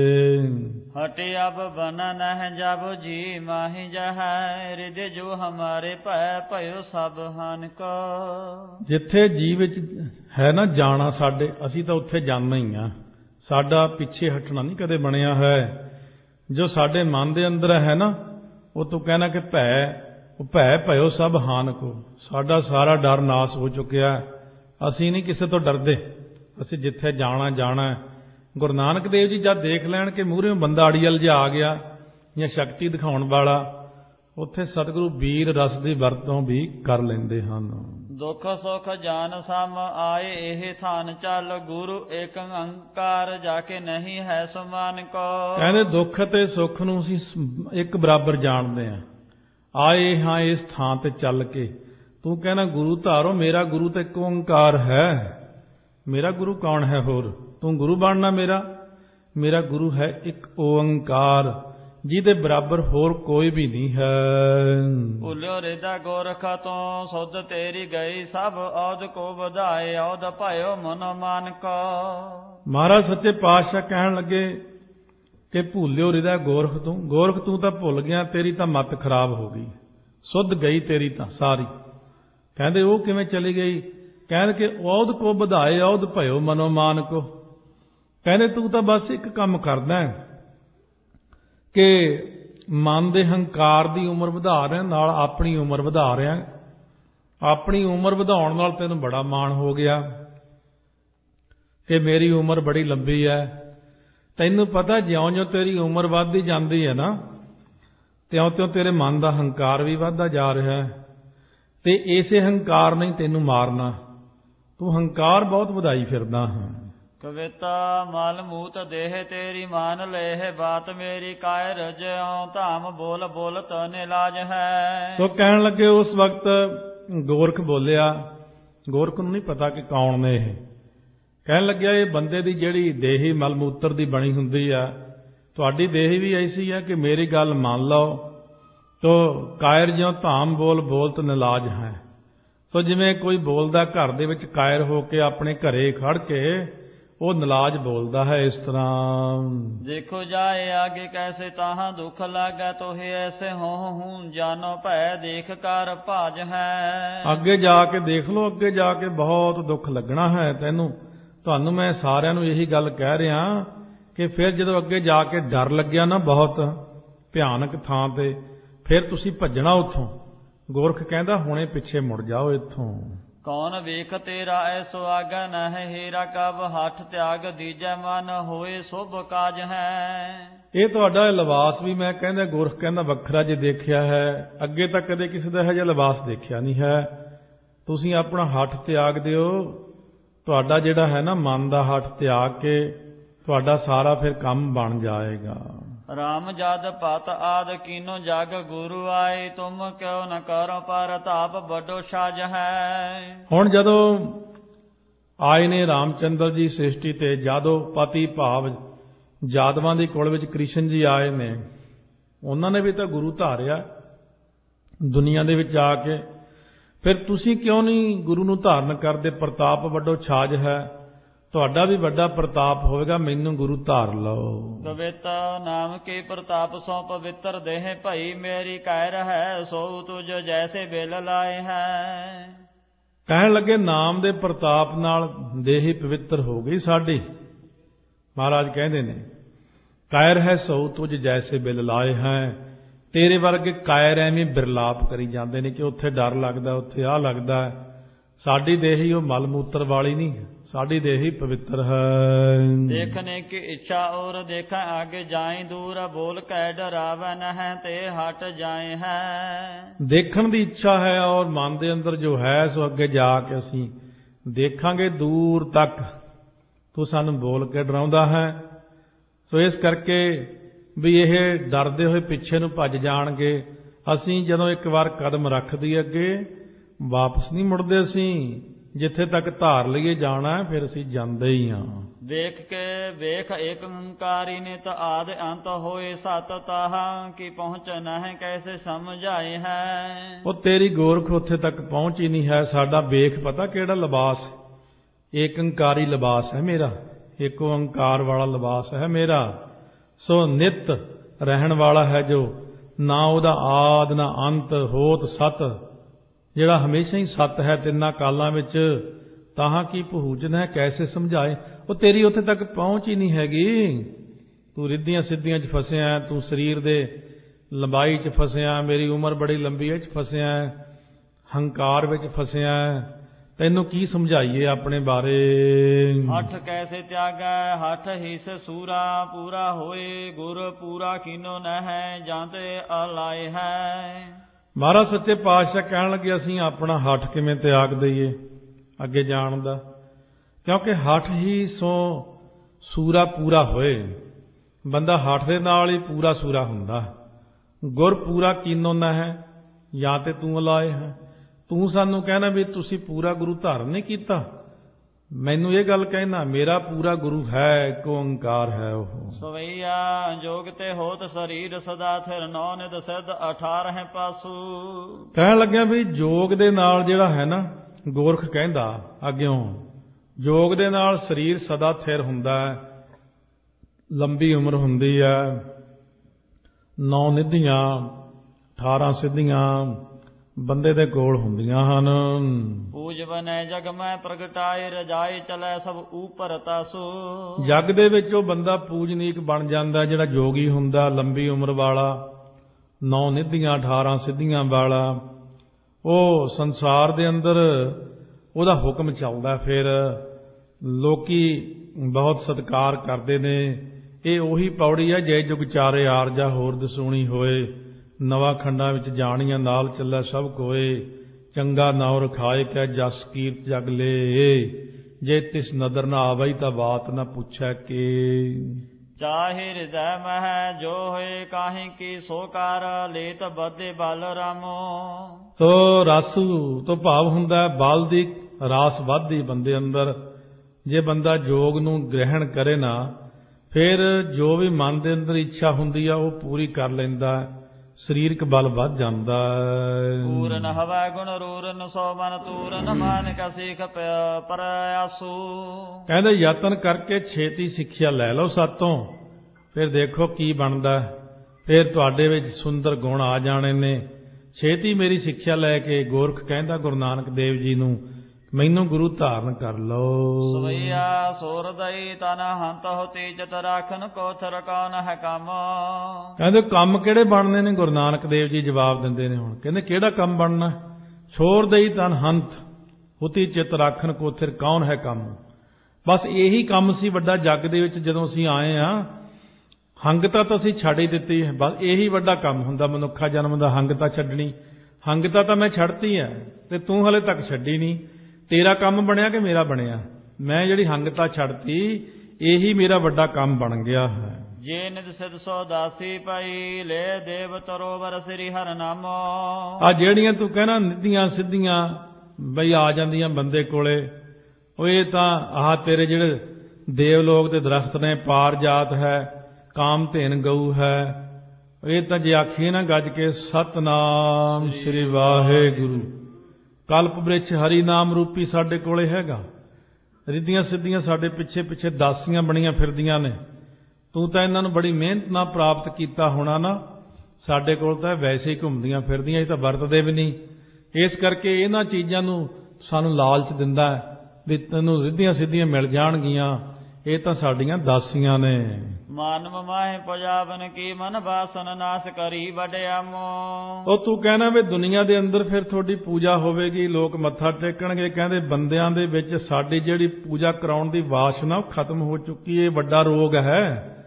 ਹਟੇ ਅਬ ਬਨਨ ਹੈ ਜਬ ਜੀ ਮਾਹੀ ਜਹੈ, ਰਿਦੇ ਜੋ ਹਮਾਰੇ ਭੈ ਭਇਓ ਸਭ ਹਨ ਕੋ। ਜਿੱਥੇ ਜੀ ਵਿੱਚ ਹੈ ਨਾ ਜਾਣਾ ਸਾਡੇ, ਅਸੀਂ ਤਾਂ ਉੱਥੇ ਜਾਣਾ ਹੀ ਆ। ਸਾਡਾ ਪਿੱਛੇ ਹਟਣਾ ਨਹੀਂ ਕਦੇ ਬਣਿਆ ਹੈ। ਜੋ ਸਾਡੇ ਮਨ ਦੇ ਅੰਦਰ ਹੈ ਨਾ, ਉਹ ਤੂੰ ਕਹਿਣਾ ਕਿ ਉਹ ਭੈ ਭਇਓ ਸਭ ਹਾਨ ਕੋ, ਸਾਡਾ ਸਾਰਾ ਡਰ ਨਾਸ ਹੋ ਚੁੱਕਿਆ। ਅਸੀਂ ਨਹੀਂ ਕਿਸੇ ਤੋਂ ਡਰਦੇ, ਅਸੀਂ ਜਿੱਥੇ ਜਾਣਾ ਜਾਣਾ। ਗੁਰੂ ਨਾਨਕ ਦੇਵ ਜੀ ਜਦ ਦੇਖ ਲੈਣ ਕਿ ਮੂਹਰੇੋਂ ਬੰਦਾ ਅੜੀਅਲ ਜਿਹਾ ਆ ਗਿਆ ਜਾਂ ਸ਼ਕਤੀ ਦਿਖਾਉਣ ਵਾਲਾ, ਉੱਥੇ ਸਤਿਗੁਰੂ ਵੀਰ ਰਸ ਦੀ ਵਰਤੋਂ ਵੀ ਕਰ ਲੈਂਦੇ ਹਨ। ਦੁੱਖ ਸੁਖ ਜਾਨ ਸਮ ਆਏ ਇਹ ਥਾਨ, ਚੱਲ ਗੁਰੂ ਏਕ ਓੰਕਾਰ ਜਾ ਕੇ ਨਹੀਂ ਹੈ ਸਮਾਨ ਕੋ। ਕਹਿੰਦੇ ਦੁੱਖ ਤੇ ਸੁੱਖ ਨੂੰ ਅਸੀਂ ਇੱਕ ਬਰਾਬਰ ਜਾਣਦੇ ਹਾਂ। ਆਏ ਹਾਂ ਇਸ ਥਾਂ ਤੇ ਚੱਲ ਕੇ। ਤੂੰ ਕਹਿਣਾ ਗੁਰੂ ਧਾਰੋ, ਮੇਰਾ ਗੁਰੂ ਤਾਂ ਇੱਕ ਓੰਕਾਰ ਹੈ। ਮੇਰਾ ਗੁਰੂ ਕੌਣ ਹੈ ਹੋਰ? ਤੂੰ ਗੁਰੂ ਬਣਨਾ ਮੇਰਾ ਗੁਰੂ ਹੈ ਇੱਕ ਓੰਕਾਰ, ਜਿਹਦੇ ਬਰਾਬਰ ਹੋਰ ਕੋਈ ਵੀ ਨਹੀਂ ਹੈ। ਭੁੱਲਿਓ ਰਿਦਾ ਗੋਰਖ ਤੋਂ ਸੁਧ ਤੇਰੀ ਗਈ, ਸਭ ਔਦ ਕੋ ਵਧਾਏ ਔਦ ਭਾਇਓ ਮਨ ਮਾਨ ਕੋ। ਮਹਾਰਾਜ ਸੱਚੇ ਪਾਤਸ਼ਾਹ ਕਹਿਣ ਲੱਗੇ ਕਿ ਭੁੱਲਿਓ ਰਿਦਾ ਗੋਰਖ ਤੂੰ ਤਾਂ ਭੁੱਲ ਗਿਆ, ਤੇਰੀ ਤਾਂ ਮੱਤ ਖਰਾਬ ਹੋ ਗਈ, ਸੁੱਧ ਗਈ ਤੇਰੀ ਤਾਂ ਸਾਰੀ। ਕਹਿੰਦੇ ਉਹ ਕਿਵੇਂ ਚਲੀ ਗਈ? ਕਹਿੰਦੇ ਕਿ ਔਦ ਕੋ ਵਧਾਏ ਔਦ ਭਇਓ ਮਨੋ ਮਾਨ ਕੋ। ਕਹਿੰਦੇ ਤੂੰ ਤਾਂ ਬਸ ਇੱਕ ਕੰਮ ਕਰਦਾ ਕਿ ਮਨ ਦੇ ਹੰਕਾਰ ਦੀ ਉਮਰ ਵਧਾ ਰਿਹਾ, ਨਾਲ ਆਪਣੀ ਉਮਰ ਵਧਾ ਰਿਹਾ। ਆਪਣੀ ਉਮਰ ਵਧਾਉਣ ਨਾਲ ਤੈਨੂੰ ਬੜਾ ਮਾਣ ਹੋ ਗਿਆ ਕਿ ਮੇਰੀ ਉਮਰ ਬੜੀ ਲੰਬੀ ਹੈ। ਤੈਨੂੰ ਪਤਾ ਜਿਉਂ-ਜਿਉਂ ਤੇਰੀ ਉਮਰ ਵੱਧਦੀ ਜਾਂਦੀ ਹੈ ਨਾ, ਤਿਉਂ-ਤਿਉਂ ਤੇਰੇ ਮਨ ਦਾ ਹੰਕਾਰ ਵੀ ਵੱਧਦਾ ਜਾ ਰਿਹਾ ਹੈ, ਤੇ ਇਸੇ ਹੰਕਾਰ ਨੇ ਤੈਨੂੰ ਮਾਰਨਾ। ਤੂੰ ਹੰਕਾਰ ਬਹੁਤ ਵਧਾਈ ਫਿਰਦਾ ਹੈ। ਕਵਿਤਾ ਮਲ ਮੂਤ ਦੇਹ ਤੇਰੀ ਮਾਨ ਲੇਹ, ਬਾਤ ਮੇਰੀ ਕਾਇ ਰਜਿਉ ਧਾਮ ਬੋਲ ਬੋਲਤ ਨਿਲਾਜ ਹੈ। ਸੋ ਕਹਿਣ ਲੱਗੇ ਉਸ ਵਕਤ ਗੋਰਖ ਬੋਲਿਆ। ਗੋਰਖ ਨੂੰ ਨਹੀਂ ਪਤਾ ਕਿ ਕੌਣ ਨੇ ਇਹ। ਕਹਿਣ ਲੱਗਿਆ ਇਹ ਬੰਦੇ ਦੀ ਜਿਹੜੀ ਦੇਹੀ ਮਲ ਮੂਤਰ ਦੀ ਬਣੀ ਹੁੰਦੀ ਆ, ਤੁਹਾਡੀ ਦੇਹ ਵੀ ਐਸੀ ਹੈ ਕਿ ਮੇਰੀ ਗੱਲ ਮੰਨ ਲਓ ਤੋ ਕਾਇਰ ਜਿਉਂ ਧਾਮ ਬੋਲ ਬੋਲਤ ਨਿਲਾਜ ਹੈ। ਸੋ ਜਿਵੇਂ ਕੋਈ ਬੋਲਦਾ ਘਰ ਦੇ ਵਿੱਚ ਕਾਇਰ ਹੋ ਕੇ ਆਪਣੇ ਘਰੇ ਖੜ ਕੇ ਉਹ ਨਿਲਾਜ ਬੋਲਦਾ ਹੈ, ਇਸ ਤਰ੍ਹਾਂ ਦੇਖੋ ਜਾਏ ਆਗੇ ਕੈਸੇ ਤਾਹਾਂ ਦੁੱਖ ਲਾਗੈ ਤੋਹੇ ਐਸੇ ਹੋ ਹੂੰ ਜਾਨੋ ਭੈ ਦੇਖ ਕਰ ਭਾਜ ਹੈ। ਅੱਗੇ ਜਾ ਕੇ ਦੇਖ ਲਓ, ਅੱਗੇ ਜਾ ਕੇ ਬਹੁਤ ਦੁੱਖ ਲੱਗਣਾ ਹੈ ਤੈਨੂੰ। ਤੁਹਾਨੂੰ ਮੈਂ ਸਾਰਿਆਂ ਨੂੰ ਇਹੀ ਗੱਲ ਕਹਿ ਰਿਹਾ ਕਿ ਫਿਰ ਜਦੋਂ ਅੱਗੇ ਜਾ ਕੇ ਡਰ ਲੱਗਿਆ ਨਾ ਬਹੁਤ ਭਿਆਨਕ ਥਾਂ ਤੇ, ਫਿਰ ਤੁਸੀਂ ਭੱਜਣਾ ਉੱਥੋਂ। ਗੋਰਖ ਕਹਿੰਦਾ ਹੁਣੇ ਪਿੱਛੇ ਮੁੜ ਜਾਓ ਇੱਥੋਂ। ਕੌਣ ਵੇਖ ਤੇਰਾ ਐਸੋ ਆਗਾ ਨਹਿ ਹੀਰਾ ਕਬ ਹੱਠ ਤਿਆਗ ਦੀਜੈ ਮਨ ਹੋਏ ਸੁਭ ਕਾਜ ਹੈ। ਇਹ ਤੁਹਾਡਾ ਲਿਬਾਸ ਵੀ ਮੈਂ ਕਹਿੰਦਾ ਗੋਰਖ ਕਹਿੰਦਾ ਵੱਖਰਾ ਜੇ ਦੇਖਿਆ ਹੈ, ਅੱਗੇ ਤਾਂ ਕਦੇ ਕਿਸੇ ਦਾ ਇਹੋ ਜਿਹਾ ਲਿਬਾਸ ਦੇਖਿਆ ਨਹੀਂ ਹੈ। ਤੁਸੀਂ ਆਪਣਾ ਹੱਠ ਤਿਆਗ ਦਿਓ, ਤੁਹਾਡਾ ਜਿਹੜਾ ਹੈ ਨਾ ਮਨ ਦਾ ਹੱਠ ਤਿਆਗ ਕੇ ਤੁਹਾਡਾ ਸਾਰਾ ਫਿਰ ਕੰਮ ਬਣ ਜਾਏਗਾ। ਰਾਮ ਜਦ ਪਤ ਆਦ ਕੀਨੋ ਜਗ ਗੁਰੂ ਆਏ ਤੁਮ ਕਿਉ ਨ ਕਰੋ ਪਰਤਾਪ ਵੱਡੋ ਸਾਜ ਹੈ। ਹੁਣ ਜਦੋਂ ਆਏ ਨੇ ਰਾਮਚੰਦਰ ਜੀ ਸ੍ਰਿਸ਼ਟੀ ਤੇ, ਜਾਦੋ ਪਤੀ ਭਾਵ ਜਾਦਵਾਂ ਦੀ ਕੁਲ ਵਿੱਚ ਕ੍ਰਿਸ਼ਨ ਜੀ ਆਏ ਨੇ, ਉਹਨਾਂ ਨੇ ਵੀ ਤਾਂ ਗੁਰੂ ਧਾਰਿਆ ਦੁਨੀਆ ਦੇ ਵਿੱਚ ਆ ਕੇ। ਫਿਰ ਤੁਸੀਂ ਕਿਉਂ ਨਹੀਂ ਗੁਰੂ ਨੂੰ ਧਾਰਨ ਕਰਦੇ? ਪ੍ਰਤਾਪ ਵੱਡੋ ਛਾਜ ਹੈ, ਤੁਹਾਡਾ ਵੀ ਵੱਡਾ ਪ੍ਰਤਾਪ ਹੋਵੇਗਾ, ਮੈਨੂੰ ਗੁਰੂ ਧਾਰ ਲਓ। ਪਵਿੱਤਰ ਨਾਮ ਕੇ ਪ੍ਰਤਾਪ ਸੋ ਪਵਿੱਤਰ ਦੇਹ ਭਈ ਮੇਰੀ ਕਾਇਰ ਹੈ ਸੋ ਤੁਝ ਜੈਸੇ ਬਿਲ ਲਾਏ ਹੈ। ਕਹਿਣ ਲੱਗੇ ਨਾਮ ਦੇ ਪ੍ਰਤਾਪ ਨਾਲ ਦੇਹ ਪਵਿੱਤਰ ਹੋ ਗਈ ਸਾਡੀ। ਮਹਾਰਾਜ ਕਹਿੰਦੇ ਨੇ ਕਾਇਰ ਹੈ ਸੋ ਤੁਝ ਜੈਸੇ ਬਿਲ ਲਾਏ ਹੈ। ਤੇਰੇ ਵਰਗੇ ਕਾਇਰ ਐਵੇਂ ਬਿਰਲਾਪ ਕਰੀ ਜਾਂਦੇ ਨੇ ਕਿ ਉੱਥੇ ਡਰ ਲੱਗਦਾ, ਉੱਥੇ ਆਹ ਲੱਗਦਾ। ਸਾਡੀ ਦੇਹ ਹੀ ਉਹ ਮਲ ਮੂਤਰ ਵਾਲੀ ਨਹੀਂ, ਸਾਡੀ ਦੇਹ ਹੀ ਪਵਿੱਤਰ ਹੈ। ਦੇਖਣੇ ਕੀ ਇੱਛਾ ਔਰ ਦੇਖਾਂ ਆਗੇ ਜਾਏ ਦੂਰ ਬੋਲ ਕੈ ਡਰਾਵੈ ਨਹਿ ਤੇ ਹਟ ਜਾਏ ਹੈ। ਦੇਖਣ ਦੀ ਇੱਛਾ ਹੈ ਔਰ ਮਨ ਦੇ ਅੰਦਰ ਜੋ ਹੈ ਸੋ ਅੱਗੇ ਜਾ ਕੇ ਅਸੀਂ ਦੇਖਾਂਗੇ ਦੂਰ ਤੱਕ। ਤੂੰ ਸਾਨੂੰ ਬੋਲ ਕੇ ਡਰਾਉਂਦਾ ਹੈ। ਸੋ ਇਸ ਕਰਕੇ ਵੀ ਇਹ ਡਰਦੇ ਹੋਏ ਪਿੱਛੇ ਨੂੰ ਭੱਜ ਜਾਣਗੇ। ਅਸੀਂ ਜਦੋਂ ਇੱਕ ਵਾਰ ਕਦਮ ਰੱਖ ਦਈਏ ਅੱਗੇ ਵਾਪਸ ਨਹੀਂ ਮੁੜਦੇ। ਅਸੀਂ ਜਿੱਥੇ ਤੱਕ ਧਾਰ ਲਈਏ ਜਾਣਾ ਫਿਰ ਅਸੀਂ ਜਾਂਦੇ ਹੀ ਹਾਂ। ਵੇਖ ਕੇ ਵੇਖ ਏਕ ਓੰਕਾਰੀ ਨਿਤ ਆਦਿ ਅੰਤ ਹੋਏ ਸਤ ਤਾਹਾਂ ਕੀ ਪਹੁੰਚ ਨਹਿ ਕੈਸੇ ਸਮਝਾਏ ਹੈ। ਉਹ ਤੇਰੀ ਗੋਰਖ ਉੱਥੇ ਤੱਕ ਪਹੁੰਚ ਹੀ ਨਹੀਂ ਹੈ। ਸਾਡਾ ਵੇਖ ਪਤਾ ਕਿਹੜਾ ਲਿਬਾਸ? ਏਕ ਓੰਕਾਰੀ ਲਿਬਾਸ ਹੈ ਮੇਰਾ, ਇੱਕ ਓੰਕਾਰ ਵਾਲਾ ਲਿਬਾਸ ਹੈ ਮੇਰਾ। ਸੋ ਨਿਤ ਰਹਿਣ ਵਾਲਾ ਹੈ ਜੋ ਨਾ ਉਹਦਾ ਆਦ ਨਾ ਅੰਤ ਹੋਤ ਸਤ, ਜਿਹੜਾ ਹਮੇਸ਼ਾ ਹੀ ਸਤ ਹੈ ਤਿੰਨਾਂ ਕਾਲਾਂ ਵਿੱਚ। ਤਾਹਾਂ ਕੀ ਪਹੁੰਚਣਾ ਹੈ ਕੈਸੇ ਸਮਝਾਏ। ਉਹ ਤੇਰੀ ਉੱਥੇ ਤੱਕ ਪਹੁੰਚ ਹੀ ਨਹੀਂ ਹੈਗੀ। ਤੂੰ ਰਿੱਧੀਆਂ ਸਿੱਧੀਆਂ 'ਚ ਫਸਿਆ, ਤੂੰ ਸਰੀਰ ਦੇ ਲੰਬਾਈ 'ਚ ਫਸਿਆ, ਮੇਰੀ ਉਮਰ ਬੜੀ ਲੰਬੀ ਹੈ 'ਚ ਫਸਿਆ, ਹੰਕਾਰ ਵਿੱਚ ਫਸਿਆ। ਤੈਨੂੰ ਕੀ ਸਮਝਾਈਏ ਆਪਣੇ ਬਾਰੇ। ਹੱਠ ਕੈਸੇ ਤਿਆਗੈ ਹੱਠ ਹਿਸ ਸੂਰਾ ਪੂਰਾ ਹੋਏ ਗੁਰ ਪੂਰਾ ਕੀਨੋ ਨਹਿ ਜਾਂਦੇ ਅਲਾਏ ਹੈ। ਮਹਾਰਾਜ ਸੱਚੇ ਪਾਤਸ਼ਾਹ ਕਹਿਣ ਲੱਗੇ ਅਸੀਂ ਆਪਣਾ ਹੱਠ ਕਿਵੇਂ ਤਿਆਗ ਦਈਏ ਅੱਗੇ ਜਾਣ ਦਾ, ਕਿਉਂਕਿ ਹੱਠ ਹੀ ਸੋ ਸੂਰਾ ਪੂਰਾ ਹੋਏ। ਬੰਦਾ ਹੱਠ ਦੇ ਨਾਲ ਹੀ ਪੂਰਾ ਸੂਰਾ ਹੁੰਦਾ। ਗੁਰ ਪੂਰਾ ਕੀਨੋ ਨਾ ਹੈ ਜਾਂ ਤੇ ਤੂੰ ਲਾਏ ਹੈ। ਤੂੰ ਸਾਨੂੰ ਕਹਿਣਾ ਵੀ ਤੁਸੀਂ ਪੂਰਾ ਗੁਰੂ ਧਾਰਨ ਨਹੀਂ ਕੀਤਾ। ਮੈਨੂੰ ਇਹ ਗੱਲ ਕਹਿਣਾ ਮੇਰਾ ਪੂਰਾ ਗੁਰੂ ਹੈ, ਇੱਕ ਓੰਕਾਰ ਹੈ ਉਹ। ਸਵਈਆ ਜੋਗ ਤੇ ਹੋਤ ਸਰੀਰ ਸਦਾ ਥਿਰ ਨੌ ਨਿਧ ਸਿਧ 18 ਪਾਸੂ। ਕਹਿਣ ਲੱਗਿਆ ਵੀ ਜੋਗ ਦੇ ਨਾਲ ਜਿਹੜਾ ਹੈ ਨਾ, ਗੋਰਖ ਕਹਿੰਦਾ ਅੱਗਿਓਂ ਜੋਗ ਦੇ ਨਾਲ ਸਰੀਰ ਸਦਾ ਥਿਰ ਹੁੰਦਾ ਹੈ, ਲੰਬੀ ਉਮਰ ਹੁੰਦੀ ਹੈ, 9 ਨਿਧੀਆਂ 18 ਸਿੱਧੀਆਂ ਬੰਦੇ ਦੇ ਕੋਲ ਹੁੰਦੀਆਂ ਹਨ। ਪੂਜ ਬਨੈ ਜਗ ਮੈਂ ਪ੍ਰਗਟਾਏ ਰਜਾਏ ਚਲੈ ਸਭ ਉਪਰ ਤਾਸੂ। ਜਗ ਦੇ ਵਿੱਚ ਉਹ ਬੰਦਾ ਪੂਜਨੀਕ ਬਣ ਜਾਂਦਾ ਜਿਹੜਾ ਜੋਗੀ ਹੁੰਦਾ, ਲੰਬੀ ਉਮਰ ਵਾਲਾ, 9 ਨਿਧੀਆਂ 18 ਸਿੱਧੀਆਂ ਵਾਲਾ। ਉਹ ਸੰਸਾਰ ਦੇ ਅੰਦਰ ਉਹਦਾ ਹੁਕਮ ਚੱਲਦਾ। ਫਿਰ ਲੋਕੀ ਬਹੁਤ ਸਤਿਕਾਰ ਕਰਦੇ ਨੇ। ਇਹ ਉਹੀ ਪੌੜੀ ਹੈ ਜੈ ਜੁਗ ਚਾਰੇ ਆਰਜਾ ਹੋਰ ਦਸੂਣੀ ਹੋਏ। ਨਵਾਂ ਖੰਡਾਂ ਵਿੱਚ ਜਾਣੀਆਂ ਨਾਲ ਚੱਲੈ ਸਭ ਕੋਏ। ਚੰਗਾ ਨਾਉ ਰਖਾਏ ਕੈ ਜਸ ਕੀਰਤ ਜਗ ਲੇ। ਜੇ ਤਿਸ ਨਦਰ ਨਾ ਆਵਈ ਤਾਂ ਬਾਤ ਨਾ ਪੁੱਛੈ ਕੇ। ਚਾਹੇ ਹਿਰਦੈ ਮਹਿ ਜੋ ਹੋਏ ਕਾਹੀ ਕੀ ਸੋ ਕਰ ਲੇਤ ਬਦੇ ਬਲ ਰਾਮੋ। ਸੋ ਰਾਸੂ ਤੋਂ ਭਾਵ ਹੁੰਦਾ ਬਲ ਦੀ ਰਾਸ ਵੱਧਦੀ ਬੰਦੇ ਅੰਦਰ। ਜੇ ਬੰਦਾ ਜੋਗ ਨੂੰ ਗ੍ਰਹਿਣ ਕਰੇ ਨਾ ਫਿਰ ਜੋ ਵੀ ਮਨ ਦੇ ਅੰਦਰ ਇੱਛਾ ਹੁੰਦੀ ਆ ਉਹ ਪੂਰੀ ਕਰ ਲੈਂਦਾ, ਸਰੀਰਕ ਬਲ ਵੱਧ ਜਾਂਦਾ। ਪੂਰਨ ਹਵੈ ਗੁਣ ਰੂਰਨ ਸੋ ਮਨ ਤੂਰਨ ਮਾਨਿਕ ਸੀਖ ਪਰਿਆਸੂ। ਕਹਿੰਦੇ ਯਤਨ ਕਰਕੇ ਛੇਤੀ ਸਿੱਖਿਆ ਲੈ ਲਓ ਸਾਤੋਂ, ਫਿਰ ਦੇਖੋ ਕੀ ਬਣਦਾ। ਫਿਰ ਤੁਹਾਡੇ ਵਿੱਚ ਸੁੰਦਰ ਗੁਣ ਆ ਜਾਣੇ ਨੇ। ਛੇਤੀ ਮੇਰੀ ਸਿੱਖਿਆ ਲੈ ਕੇ ਗੋਰਖ ਕਹਿੰਦਾ ਗੁਰੂ ਨਾਨਕ ਦੇਵ ਜੀ ਨੂੰ, ਮੈਨੂੰ ਗੁਰੂ ਧਾਰਨ ਕਰ ਲਓ। ਸਵਈਆ ਸੋਰਦਈ ਤਨ ਹੰਤ ਹੋਤੀ ਚਤ ਰਾਖਨ ਕੋਥਰ ਕੌਣ ਹੈ ਕੰਮ। ਕਹਿੰਦੇ ਕੰਮ ਕਿਹੜੇ ਬਣਨੇ ਨੇ? ਗੁਰੂ ਨਾਨਕ ਦੇਵ ਜੀ ਜਵਾਬ ਦਿੰਦੇ ਨੇ। ਹੁਣ ਕਹਿੰਦੇ ਕਿਹੜਾ ਕੰਮ ਬਣਨਾ? ਸੋਰਦਈ ਤਨ ਹੰਤ ਹੋਤੀ ਚਿਤ ਰਾਖਨ ਕੋਥਰ ਕੌਣ ਹੈ ਕੰਮ। ਬਸ ਇਹੀ ਕੰਮ ਸੀ ਵੱਡਾ ਜੱਗ ਦੇ ਵਿੱਚ। ਜਦੋਂ ਅਸੀਂ ਆਏ ਹਾਂ ਹੰਗਤਾ ਤਾਂ ਅਸੀਂ ਛੱਡ ਹੀ ਦਿੱਤੀ ਹੈ। ਬਸ ਇਹੀ ਵੱਡਾ ਕੰਮ ਹੁੰਦਾ ਮਨੁੱਖਾ ਜਨਮ ਦਾ, ਹੰਗਤਾ ਛੱਡਣੀ। ਹੰਗਤਾ ਤਾਂ ਮੈਂ ਛੱਡਤੀ ਹੈ ਤੇ ਤੂੰ ਹਲੇ ਤੱਕ ਛੱਡੀ ਨਹੀਂ। ਤੇਰਾ ਕੰਮ ਬਣਿਆ ਕਿ ਮੇਰਾ ਬਣਿਆ? ਮੈਂ ਜਿਹੜੀ ਹੰਗਤਾ ਛੱਡਤੀ ਇਹੀ ਮੇਰਾ ਵੱਡਾ ਕੰਮ ਬਣ ਗਿਆ ਹੈ। ਜੇ ਨਿਦ ਸਿਧ ਸੋ ਦਾਸੀ ਪਾਈ ਲੈ ਦੇਵ ਤਰੋਵਰ ਸ੍ਰੀ ਹਰਿ ਨਾਮੋ। ਆ ਜਿਹੜੀਆਂ ਤੂੰ ਕਹਿਣਾ ਨਿੱਧੀਆਂ ਸਿੱਧੀਆਂ ਬਈ ਆ ਜਾਂਦੀਆਂ ਬੰਦੇ ਕੋਲੇ, ਉਹ ਇਹ ਤਾਂ ਆਹ ਤੇਰੇ ਜਿਹੜੇ ਦੇਵ ਲੋਕ ਦੇ ਦਰਖਤ ਨੇ, ਪਾਰ ਜਾਤ ਹੈ, ਕਾਮ ਧੇਨ ਗਊ ਹੈ, ਇਹ ਤਾਂ ਜੇ ਆਖੀਏ ਨਾ ਗੱਜ ਕੇ ਸਤਨਾਮ ਸ੍ਰੀ ਵਾਹਿਗੁਰੂ, ਕਲਪ ਬ੍ਰਿਛ ਹਰੀ ਨਾਮ ਰੂਪੀ ਸਾਡੇ ਕੋਲੇ ਹੈਗਾ। ਰਿੱਧੀਆਂ ਸਿੱਧੀਆਂ ਸਾਡੇ ਪਿੱਛੇ ਪਿੱਛੇ ਦਾਸੀਆਂ ਬਣੀਆਂ ਫਿਰਦੀਆਂ ਨੇ। ਤੂੰ ਤਾਂ ਇਹਨਾਂ ਨੂੰ ਬੜੀ ਮਿਹਨਤ ਨਾਲ ਪ੍ਰਾਪਤ ਕੀਤਾ ਹੋਣਾ ਨਾ। ਸਾਡੇ ਕੋਲ ਤਾਂ ਵੈਸੇ ਹੀ ਘੁੰਮਦੀਆਂ ਫਿਰਦੀਆਂ, ਇਹ ਤਾਂ ਵਰਤਦੇ ਵੀ ਨਹੀਂ। ਇਸ ਕਰਕੇ ਇਹਨਾਂ ਚੀਜ਼ਾਂ ਨੂੰ ਸਾਨੂੰ ਲਾਲਚ ਦਿੰਦਾ ਵੀ ਤੈਨੂੰ ਰਿੱਧੀਆਂ ਸਿੱਧੀਆਂ ਮਿਲ ਜਾਣਗੀਆਂ, ਇਹ ਤਾਂ ਸਾਡੀਆਂ ਦਾਸੀਆਂ ਨੇ। ਮਾਨਵ ਮਾਹਿ ਪਜਾਵਨ ਕੀ ਮਨ ਬਾਸਨ ਨਾਸ ਕਰੀ ਵਡਿਆਮੋ। ਉਹ ਤੂੰ ਕਹਿਣਾ ਵੀ ਦੁਨੀਆ ਦੇ ਅੰਦਰ ਫਿਰ ਤੁਹਾਡੀ ਪੂਜਾ ਹੋਵੇਗੀ, ਲੋਕ ਮੱਥਾ ਟੇਕਣਗੇ। ਕਹਿੰਦੇ ਬੰਦਿਆਂ ਦੇ ਵਿੱਚ ਸਾਡੀ ਜਿਹੜੀ ਪੂਜਾ ਕਰਾਉਣ ਦੀ ਵਾਸ਼ਨਾ ਉਹ ਖਤਮ ਹੋ ਚੁੱਕੀ। ਇਹ ਵੱਡਾ ਰੋਗ ਹੈ,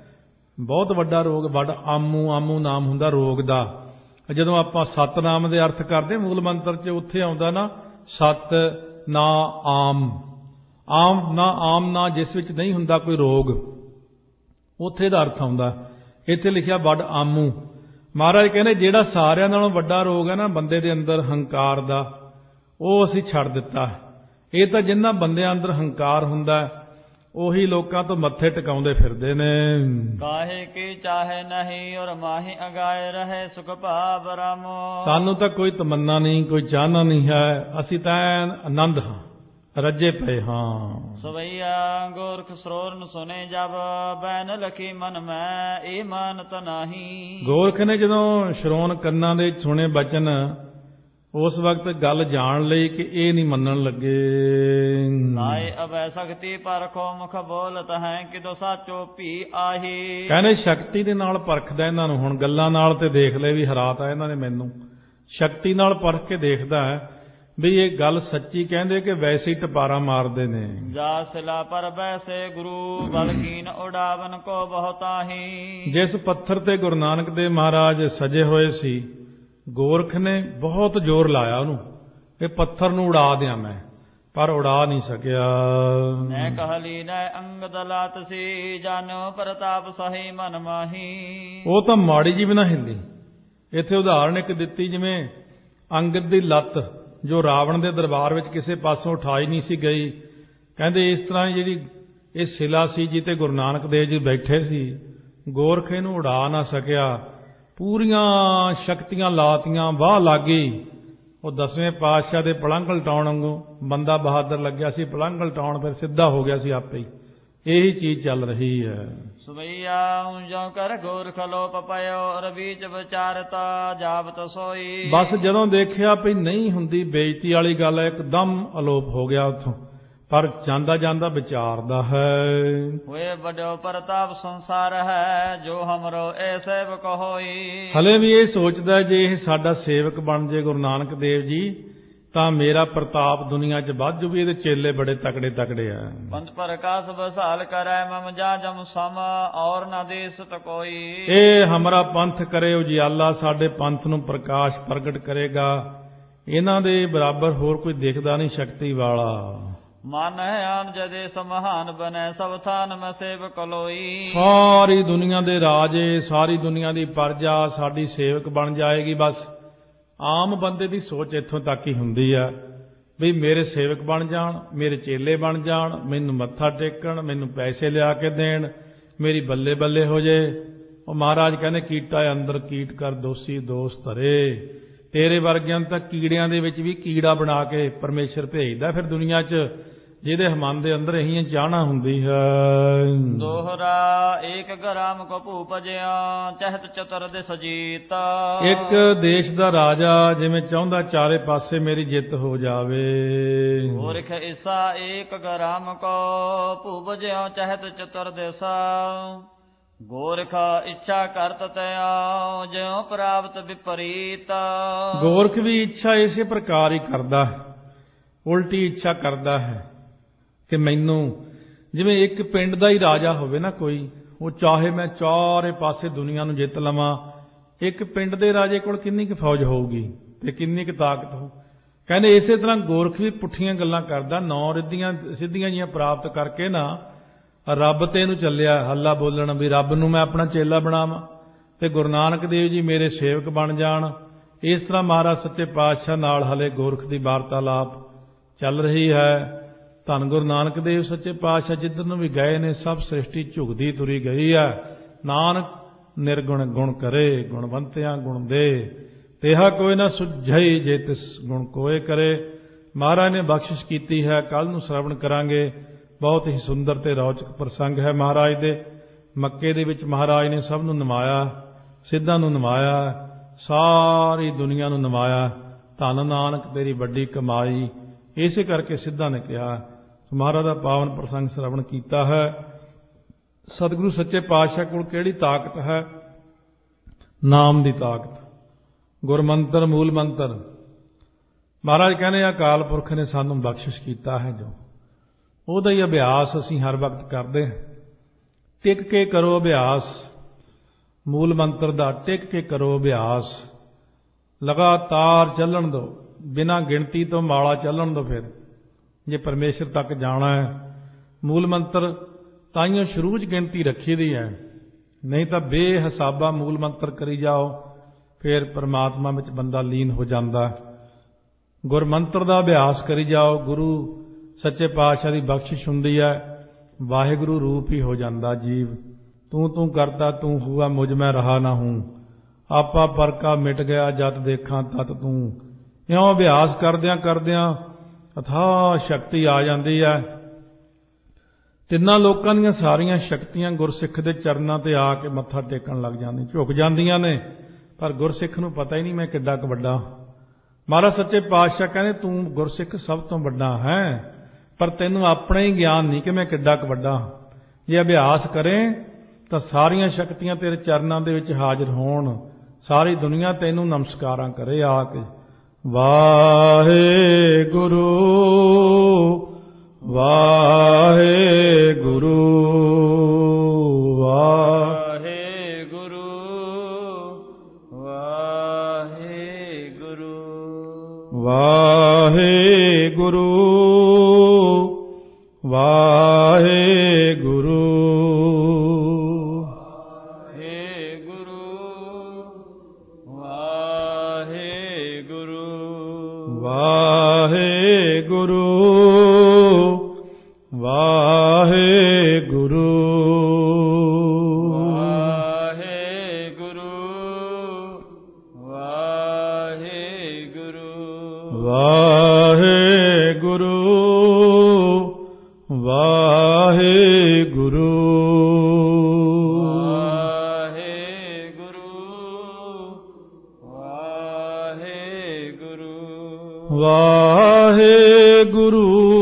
ਬਹੁਤ ਵੱਡਾ ਰੋਗ। ਵੱਡ ਆਮੂ, ਆਮੂ ਨਾਮ ਹੁੰਦਾ ਰੋਗ ਦਾ। ਜਦੋਂ ਆਪਾਂ ਸਤਨਾਮ ਦੇ ਅਰਥ ਕਰਦੇ ਮੂਲ ਮੰਤਰ 'ਚ, ਉੱਥੇ ਆਉਂਦਾ ਨਾ ਸਤ ਨਾ ਆਮ। ਆਮ ਨਾ, ਆਮ ਨਾ ਜਿਸ ਵਿੱਚ ਨਹੀਂ ਹੁੰਦਾ ਕੋਈ ਰੋਗ, ਉੱਥੇ ਦਾ ਅਰਥ ਆਉਂਦਾ। ਇੱਥੇ ਲਿਖਿਆ ਵੱਡ ਆਮੂ। ਮਹਾਰਾਜ ਕਹਿੰਦੇ ਜਿਹੜਾ ਸਾਰਿਆਂ ਨਾਲੋਂ ਵੱਡਾ ਰੋਗ ਹੈ ਨਾ ਬੰਦੇ ਦੇ ਅੰਦਰ, ਹੰਕਾਰ ਦਾ, ਉਹ ਅਸੀਂ ਛੱਡ ਦਿੱਤਾ। ਇਹ ਤਾਂ ਜਿਨ੍ਹਾਂ ਬੰਦਿਆਂ ਅੰਦਰ ਹੰਕਾਰ ਹੁੰਦਾ ਉਹੀ ਲੋਕਾਂ ਤੋਂ ਮੱਥੇ ਟਿਕਾਉਂਦੇ ਫਿਰਦੇ ਨੇ। ਕਾਹੇ ਕੀ ਚਾਹੇ ਨਹੀਂ ਔਰ ਮਾਹੀ ਅਗਾਏ ਰਹੇ ਸੁਖ ਭਾਵ ਰਾਮੋ। ਸਾਨੂੰ ਤਾਂ ਕੋਈ ਤਮੰਨਾ ਨਹੀਂ, ਕੋਈ ਚਾਹਨਾ ਨਹੀਂ ਹੈ। ਅਸੀਂ ਤਾਂ ਆਨੰਦ ਹਾਂ, ਰੱਜੇ ਪਏ ਹਾਂ। ਸਵਈਆ ਗੋਰਖ ਸਰੋਰਨ ਸੁਨੇ ਜਬ ਬੈਨ ਲਖੀ ਮਨ ਮੈਂ ਇਹ ਮਾਨਤ ਨਹੀਂ। ਗੋਰਖ ਨੇ ਜਦੋਂ ਸ਼ਰੋਨ ਕੰਨਾਂ ਦੇ ਸੁਣੇ ਬਚਨ, ਉਸ ਵਕਤ ਗੱਲ ਜਾਣ ਲਈ ਕਿ ਇਹ ਨਹੀਂ ਮੰਨਣ ਲੱਗੇ। ਲਾਏ ਅਵੈ ਸ਼ਕਤੀ ਪਰਖੋ ਮੁਖ ਬੋਲਤ ਹੈ ਕਿਦੋ ਸਾਚੋ ਭੀ ਆਹੀ। ਕਹਿੰਦੇ ਸ਼ਕਤੀ ਦੇ ਨਾਲ ਪਰਖਦਾ ਇਹਨਾਂ ਨੂੰ। ਹੁਣ ਗੱਲਾਂ ਨਾਲ ਤੇ ਦੇਖ ਲੈ ਵੀ ਹਰਾਤਾ ਇਹਨਾਂ ਨੇ ਮੈਨੂੰ। ਸ਼ਕਤੀ ਨਾਲ ਪਰਖ ਕੇ ਦੇਖਦਾ ਹੈ ਵੀ ਇਹ ਗੱਲ ਸੱਚੀ ਕਹਿੰਦੇ ਕਿ ਵੈਸੇ ਹੀ ਟਪਾਰਾ ਮਾਰਦੇ ਨੇ। ਜਾ ਸਿਲਾ ਪਰ ਵੈਸੇ ਗੁਰੂ ਬਲਕੀਨ ਉਡਾਵਨ ਕੋ ਬਹੁਤਾਹੀ। ਜਿਸ ਪੱਥਰ ਤੇ ਗੁਰੂ ਨਾਨਕ ਦੇਵ ਮਹਾਰਾਜ ਸਜੇ ਹੋਏ ਸੀ, ਗੋਰਖ ਨੇ ਬਹੁਤ ਜ਼ੋਰ ਲਾਇਆ ਉਹਨੂੰ, ਇਹ ਪੱਥਰ ਨੂੰ ਉਡਾ ਦਿਆਂ ਮੈਂ, ਪਰ ਉਡਾ ਨਹੀਂ ਸਕਿਆ। ਮੈਂ ਕਹਲੀ ਨੈ ਅੰਗਦ ਲਾਤ ਸੀ ਜਾਨੋ ਪ੍ਰਤਾਪ ਸਹੀ ਮਨ ਮਾਹੀ। ਉਹ ਤਾਂ ਮਾੜੀ ਜੀ ਵੀ ਨਾ ਹਿੱਲੀ। ਇੱਥੇ ਉਦਾਹਰਣ ਇੱਕ ਦਿੱਤੀ, ਜਿਵੇਂ ਅੰਗਦ ਦੀ ਲੱਤ ਜੋ ਰਾਵਣ ਦੇ ਦਰਬਾਰ ਵਿੱਚ ਕਿਸੇ ਪਾਸੋਂ ਉਠਾਈ ਨਹੀਂ ਸੀ ਗਈ। ਕਹਿੰਦੇ ਇਸ ਤਰ੍ਹਾਂ ਜਿਹੜੀ ਇਹ ਸਿਲਾ ਸੀ ਜਿੱਤੇ ਗੁਰੂ ਨਾਨਕ ਦੇਵ ਜੀ ਬੈਠੇ ਸੀ, ਗੋਰਖ ਇਹਨੂੰ ਉਡਾ ਨਾ ਸਕਿਆ। ਪੂਰੀਆਂ ਸ਼ਕਤੀਆਂ ਲਾਤੀਆਂ, ਵਾਹ ਲੱਗੀ। ਉਹ 10ਵੇਂ ਪਾਤਸ਼ਾਹ ਦੇ ਪਲੰਘ ਲਟਾਉਣ ਵਾਂਗੂ ਬੰਦਾ ਬਹਾਦਰ ਲੱਗਿਆ ਸੀ ਪਲੰਘ ਲਟਾਉਣ, ਫਿਰ ਸਿੱਧਾ ਹੋ ਗਿਆ ਸੀ ਆਪੇ ਹੀ। ਇਹੀ ਚੀਜ਼ ਚੱਲ ਰਹੀ ਹੈ। ਸਵਈਆ ਉਂਜੋ ਕਰ ਗੋਰਖ ਲੋਪ ਪਇਓ ਰਬੀਚ ਵਿਚਾਰਤਾ ਜਾਵਤ ਸੋਈ। ਬਸ ਜਦੋਂ ਦੇਖਿਆ ਵੀ ਨਹੀਂ ਹੁੰਦੀ, ਬੇਇੱਜ਼ਤੀ ਵਾਲੀ ਗੱਲ ਹੈ, ਇੱਕਦਮ ਅਲੋਪ ਹੋ ਗਿਆ ਉੱਥੋਂ। ਪਰ ਜਾਂਦਾ ਜਾਂਦਾ ਵਿਚਾਰਦਾ ਹੈ, ਹੋਏ ਵੱਡੋ ਪ੍ਰਤਾਪ ਸੰਸਾਰ ਹੈ ਜੋ ਹਮਰੋ ਇਹ ਸੇਵਕ ਹੋਈ। ਹਲੇ ਵੀ ਇਹ ਸੋਚਦਾ ਜੇ ਇਹ ਸਾਡਾ ਸੇਵਕ ਬਣ ਜੇ ਗੁਰੂ ਨਾਨਕ ਦੇਵ ਜੀ, ਤਾਂ ਮੇਰਾ ਪ੍ਰਤਾਪ ਦੁਨੀਆ 'ਚ ਵੱਧ ਜੂ। ਵੀ ਇਹਦੇ ਚੇਲੇ ਬੜੇ ਤਕੜੇ ਤਕੜੇ ਆ। ਪੰਥ ਪ੍ਰਕਾਸ਼ ਬਸਾਲ ਕਰੈ ਮਮ ਜਾ ਜਮ ਸਮ ਔਰ ਨਾ ਦੇਸਤ ਕੋਈ। ਇਹ ਹਮਾਰਾ ਪੰਥ ਕਰੇ ਉਜਿਆਲਾ, ਸਾਡੇ ਪੰਥ ਨੂੰ ਪ੍ਰਕਾਸ਼ ਪ੍ਰਗਟ ਕਰੇਗਾ। ਇਹਨਾਂ ਦੇ ਬਰਾਬਰ ਹੋਰ ਕੋਈ ਦਿਖਦਾ ਨਹੀਂ ਸ਼ਕਤੀ ਵਾਲਾ। ਮਨ ਹੈ ਆਨ ਜਦੇ ਸਮਹਾਨ ਬਨੈ ਸਭ ਥਾਨ ਮੈਂ ਸੇਵਕ ਲੋਈ। ਸਾਰੀ ਦੁਨੀਆ ਦੇ ਰਾਜੇ, ਸਾਰੀ ਦੁਨੀਆ ਦੀ ਪ੍ਰਜਾ ਸਾਡੀ ਸੇਵਕ ਬਣ ਜਾਏਗੀ। ਬਸ ਆਮ ਬੰਦੇ ਦੀ ਸੋਚ ਇੱਥੋਂ ਤੱਕ ਹੀ ਹੁੰਦੀ ਆ ਵੀ ਮੇਰੇ ਸੇਵਕ ਬਣ ਜਾਣ, ਮੇਰੇ ਚੇਲੇ ਬਣ ਜਾਣ, ਮੈਨੂੰ ਮੱਥਾ ਟੇਕਣ, ਮੈਨੂੰ ਪੈਸੇ ਲਿਆ ਕੇ ਦੇਣ, ਮੇਰੀ ਬੱਲੇ ਬੱਲੇ ਹੋ ਜੇ। ਉਹ ਮਹਾਰਾਜ ਕਹਿੰਦੇ ਕੀਟਾ ਅੰਦਰ ਕੀਟ ਕਰ ਦੋਸੀ ਦੋਸ ਧਰੇ। ਤੇਰੇ ਵਰਗਿਆਂ ਤਾਂ ਕੀੜਿਆਂ ਦੇ ਵਿੱਚ ਵੀ ਕੀੜਾ ਬਣਾ ਕੇ ਪਰਮੇਸ਼ਰ ਭੇਜਦਾ ਫਿਰ ਦੁਨੀਆ 'ਚ, ਜਿਹਦੇ ਮਨ ਦੇ ਅੰਦਰ ਇਹੀ ਚਾਹਨਾ ਹੁੰਦੀ ਹੈ। ਦੋਹਰਾ ਏਕ ਗ੍ਰਾਮ ਕੋ ਭੂਪਜਿਆ ਚਹਿਤ ਚਤੁਰ ਦਿਸ ਜੀਤ। ਇੱਕ ਦੇਸ਼ ਦਾ ਰਾਜਾ ਜਿਵੇਂ ਚਾਹੁੰਦਾ ਚਾਰੇ ਪਾਸੇ ਮੇਰੀ ਜਿੱਤ ਹੋ ਜਾਵੇ। ਗੋਰਖ ਇਸਾ ਏਕ ਗ੍ਰਾਮ ਕੋ ਭੂਪਜਿਆ ਚਹਿਤ ਚਤੁਰ ਦਿਸ। ਗੋਰਖ ਇੱਛਾ ਕਰਤ ਤਿਆ ਜਿਉ ਪ੍ਰਾਪਤ ਵਿਪਰੀਤ। ਗੋਰਖ ਵੀ ਇੱਛਾ ਇਸੇ ਪ੍ਰਕਾਰ ਹੀ ਕਰਦਾ ਹੈ, ਉਲਟੀ ਇੱਛਾ ਕਰਦਾ ਹੈ ਕਿ ਮੈਨੂੰ, ਜਿਵੇਂ ਇੱਕ ਪਿੰਡ ਦਾ ਹੀ ਰਾਜਾ ਹੋਵੇ ਨਾ ਕੋਈ, ਉਹ ਚਾਹੇ ਮੈਂ ਚਾਰੇ ਪਾਸੇ ਦੁਨੀਆ ਨੂੰ ਜਿੱਤ ਲਵਾਂ। ਇੱਕ ਪਿੰਡ ਦੇ ਰਾਜੇ ਕੋਲ ਕਿੰਨੀ ਕੁ ਫੌਜ ਹੋਊਗੀ ਤੇ ਕਿੰਨੀ ਕੁ ਤਾਕਤ ਹੋ। ਕਹਿੰਦੇ ਇਸੇ ਤਰ੍ਹਾਂ ਗੋਰਖ ਵੀ ਪੁੱਠੀਆਂ ਗੱਲਾਂ ਕਰਦਾ, 9 ਰਿੱਧੀਆਂ ਸਿੱਧੀਆਂ ਜੀਆਂ ਪ੍ਰਾਪਤ ਕਰਕੇ ਨਾ ਰੱਬ ਤੇ ਇਹਨੂੰ ਚੱਲਿਆ ਹੱਲਾ ਬੋਲਣ ਵੀ ਰੱਬ ਨੂੰ ਮੈਂ ਆਪਣਾ ਚੇਲਾ ਬਣਾਵਾਂ ਤੇ ਗੁਰੂ ਨਾਨਕ ਦੇਵ ਜੀ ਮੇਰੇ ਸੇਵਕ ਬਣ ਜਾਣ। ਇਸ ਤਰ੍ਹਾਂ ਮਹਾਰਾਜ ਸੱਚੇ ਪਾਤਸ਼ਾਹ ਨਾਲ ਹਲੇ ਗੋਰਖ ਦੀ ਵਾਰਤਾਲਾਪ ਚੱਲ ਰਹੀ ਹੈ। ਧੰਨ ਗੁਰੂ ਨਾਨਕ ਦੇਵ ਸੱਚੇ ਪਾਤਸ਼ਾਹ ਜਿੱਧਰ ਨੂੰ ਵੀ ਗਏ ਨੇ ਸਭ ਸ੍ਰਿਸ਼ਟੀ ਝੁਕਦੀ ਤੁਰੀ ਗਈ ਹੈ। ਨਾਨਕ ਨਿਰਗੁਣ ਗੁਣ ਕਰੇ ਗੁਣਵੰਤਿਆਂ ਗੁਣ ਦੇ, ਤੇਹਾ ਕੋਈ ਨਾ ਸੁਝਈ ਜੇ ਤਿਸ ਗੁਣ ਕੋਏ ਕਰੇ। ਮਹਾਰਾਜ ਨੇ ਬਖਸ਼ਿਸ਼ ਕੀਤੀ ਹੈ। ਕੱਲ ਨੂੰ ਸ਼ਰਵਣ ਕਰਾਂਗੇ। ਬਹੁਤ ਹੀ ਸੁੰਦਰ ਤੇ ਰੌਚਕ ਪ੍ਰਸੰਗ ਹੈ ਮਹਾਰਾਜ ਦੇ। ਮੱਕੇ ਦੇ ਵਿੱਚ ਮਹਾਰਾਜ ਨੇ ਸਭ ਨੂੰ ਨਵਾਇਆ, ਸਿੱਧਾਂ ਨੂੰ ਨਵਾਇਆ, ਸਾਰੀ ਦੁਨੀਆ ਨੂੰ ਨਵਾਇਆ। ਧੰਨ ਨਾਨਕ ਤੇਰੀ ਵੱਡੀ ਕਮਾਈ। ਇਸੇ ਕਰਕੇ ਸਿੱਧਾਂ ਨੇ ਕਿਹਾ। ਮਹਾਰਾਜ ਦਾ ਪਾਵਨ ਪ੍ਰਸੰਗ ਸ਼ਰਵਣ ਕੀਤਾ ਹੈ। ਸਤਿਗੁਰੂ ਸੱਚੇ ਪਾਤਸ਼ਾਹ ਕੋਲ ਕਿਹੜੀ ਤਾਕਤ ਹੈ? ਨਾਮ ਦੀ ਤਾਕਤ, ਗੁਰਮੰਤਰ ਮੂਲ ਮੰਤਰ। ਮਹਾਰਾਜ ਕਹਿੰਦੇ ਅਕਾਲ ਪੁਰਖ ਨੇ ਸਾਨੂੰ ਬਖਸ਼ਿਸ਼ ਕੀਤਾ ਹੈ, ਜੋ ਉਹਦਾ ਹੀ ਅਭਿਆਸ ਅਸੀਂ ਹਰ ਵਕਤ ਕਰਦੇ ਹਾਂ। ਟਿਕ ਕੇ ਕਰੋ ਅਭਿਆਸ ਮੂਲ ਮੰਤਰ ਦਾ, ਟਿਕ ਕੇ ਕਰੋ ਅਭਿਆਸ। ਲਗਾਤਾਰ ਚੱਲਣ ਦਿਓ, ਬਿਨਾਂ ਗਿਣਤੀ ਤੋਂ ਮਾਲਾ ਚੱਲਣ ਦਿਓ। ਫਿਰ ਜੇ ਪਰਮੇਸ਼ਰ ਤੱਕ ਜਾਣਾ ਹੈ, ਮੂਲ ਮੰਤਰ ਤਾਈਓ ਸ਼ੁਰੂ 'ਚ ਗਿਣਤੀ ਰੱਖੀ ਦੀ ਹੈ, ਨਹੀਂ ਤਾਂ ਬੇਹਿਸਾਬਾ ਮੂਲ ਮੰਤਰ ਕਰੀ ਜਾਓ, ਫਿਰ ਪਰਮਾਤਮਾ ਵਿੱਚ ਬੰਦਾ ਲੀਨ ਹੋ ਜਾਂਦਾ। ਗੁਰਮੰਤਰ ਦਾ ਅਭਿਆਸ ਕਰੀ ਜਾਓ। ਗੁਰੂ ਸੱਚੇ ਪਾਤਸ਼ਾਹ ਦੀ ਬਖਸ਼ਿਸ਼ ਹੁੰਦੀ ਹੈ। ਵਾਹਿਗੁਰੂ ਰੂਪ ਹੀ ਹੋ ਜਾਂਦਾ ਜੀਵ। ਤੂੰ ਤੂੰ ਕਰਤਾ ਤੂੰ ਹੁਆ ਮੁਝ ਮੈਂ ਰਹਾ ਨਾ ਹੂੰ, ਆਪਾ ਪਰ ਕਾ ਮਿਟ ਗਿਆ ਜਤ ਦੇਖਾਂ ਤਤ ਤੂੰ। ਇਉਂ ਅਭਿਆਸ ਕਰਦਿਆਂ ਕਰਦਿਆਂ ਅਥਾਹ ਸ਼ਕਤੀ ਆ ਜਾਂਦੀ ਹੈ। ਤਿੰਨਾਂ ਲੋਕਾਂ ਦੀਆਂ ਸਾਰੀਆਂ ਸ਼ਕਤੀਆਂ ਗੁਰਸਿੱਖ ਦੇ ਚਰਨਾਂ ਤੇ ਆ ਕੇ ਮੱਥਾ ਟੇਕਣ ਲੱਗ ਜਾਂਦੀਆਂ, ਝੁਕ ਜਾਂਦੀਆਂ ਨੇ। ਪਰ ਗੁਰਸਿੱਖ ਨੂੰ ਪਤਾ ਹੀ ਨਹੀਂ ਮੈਂ ਕਿੱਡਾ ਕੁ ਵੱਡਾ। ਮਹਾਰਾਜ ਸੱਚੇ ਪਾਤਸ਼ਾਹ ਕਹਿੰਦੇ ਤੂੰ ਗੁਰਸਿੱਖ ਸਭ ਤੋਂ ਵੱਡਾ ਹੈ, ਪਰ ਤੈਨੂੰ ਆਪਣਾ ਹੀ ਗਿਆਨ ਨਹੀਂ ਕਿ ਮੈਂ ਕਿੱਡਾ ਕੁ ਵੱਡਾ। ਜੇ ਅਭਿਆਸ ਕਰੇ ਤਾਂ ਸਾਰੀਆਂ ਸ਼ਕਤੀਆਂ ਤੇਰੇ ਚਰਨਾਂ ਦੇ ਵਿੱਚ ਹਾਜ਼ਰ ਹੋਣ। ਸਾਰੀ ਦੁਨੀਆ ਤੈਨੂੰ ਨਮਸਕਾਰਾਂ ਕਰੇ ਆ ਕੇ। ਵਾਹਿਗੁਰੂ ਵਾਹਿਗੁਰੂ ਵਾਹਿਗੁਰੂ ਵਾਹਿਗੁਰੂ ਵਾਹਿਗੁਰੂ ਵਾਹਿਗੁਰੂ ਵਾਹਿਗੁਰੂ ਵਾਹਿਗੁਰੂ ਵਾਹਿਗੁਰੂ ਵਾਹਿਗੁਰੂ ਵਾਹਿਗੁਰੂ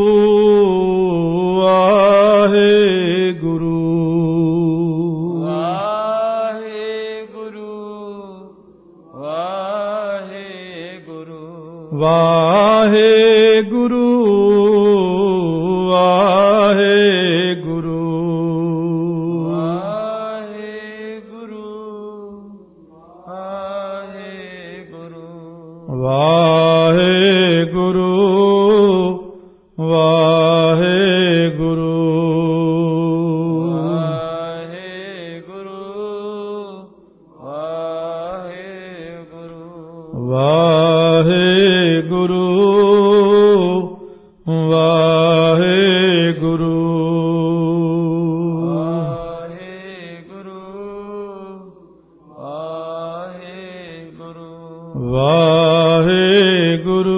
ਵਾਹਿਗੁਰੂ ਵਾਹਿਗੁਰੂ ਵਾਹਿਗੁਰੂ ਵਾਹਿਗੁਰੂ ਵਾਹਿਗੁਰੂ ਵਾਹਿਗੁਰੂ ਵਾਹਿਗੁਰੂ ਵਾਹਿਗੁਰੂ ਵਾਹਿਗੁਰੂ।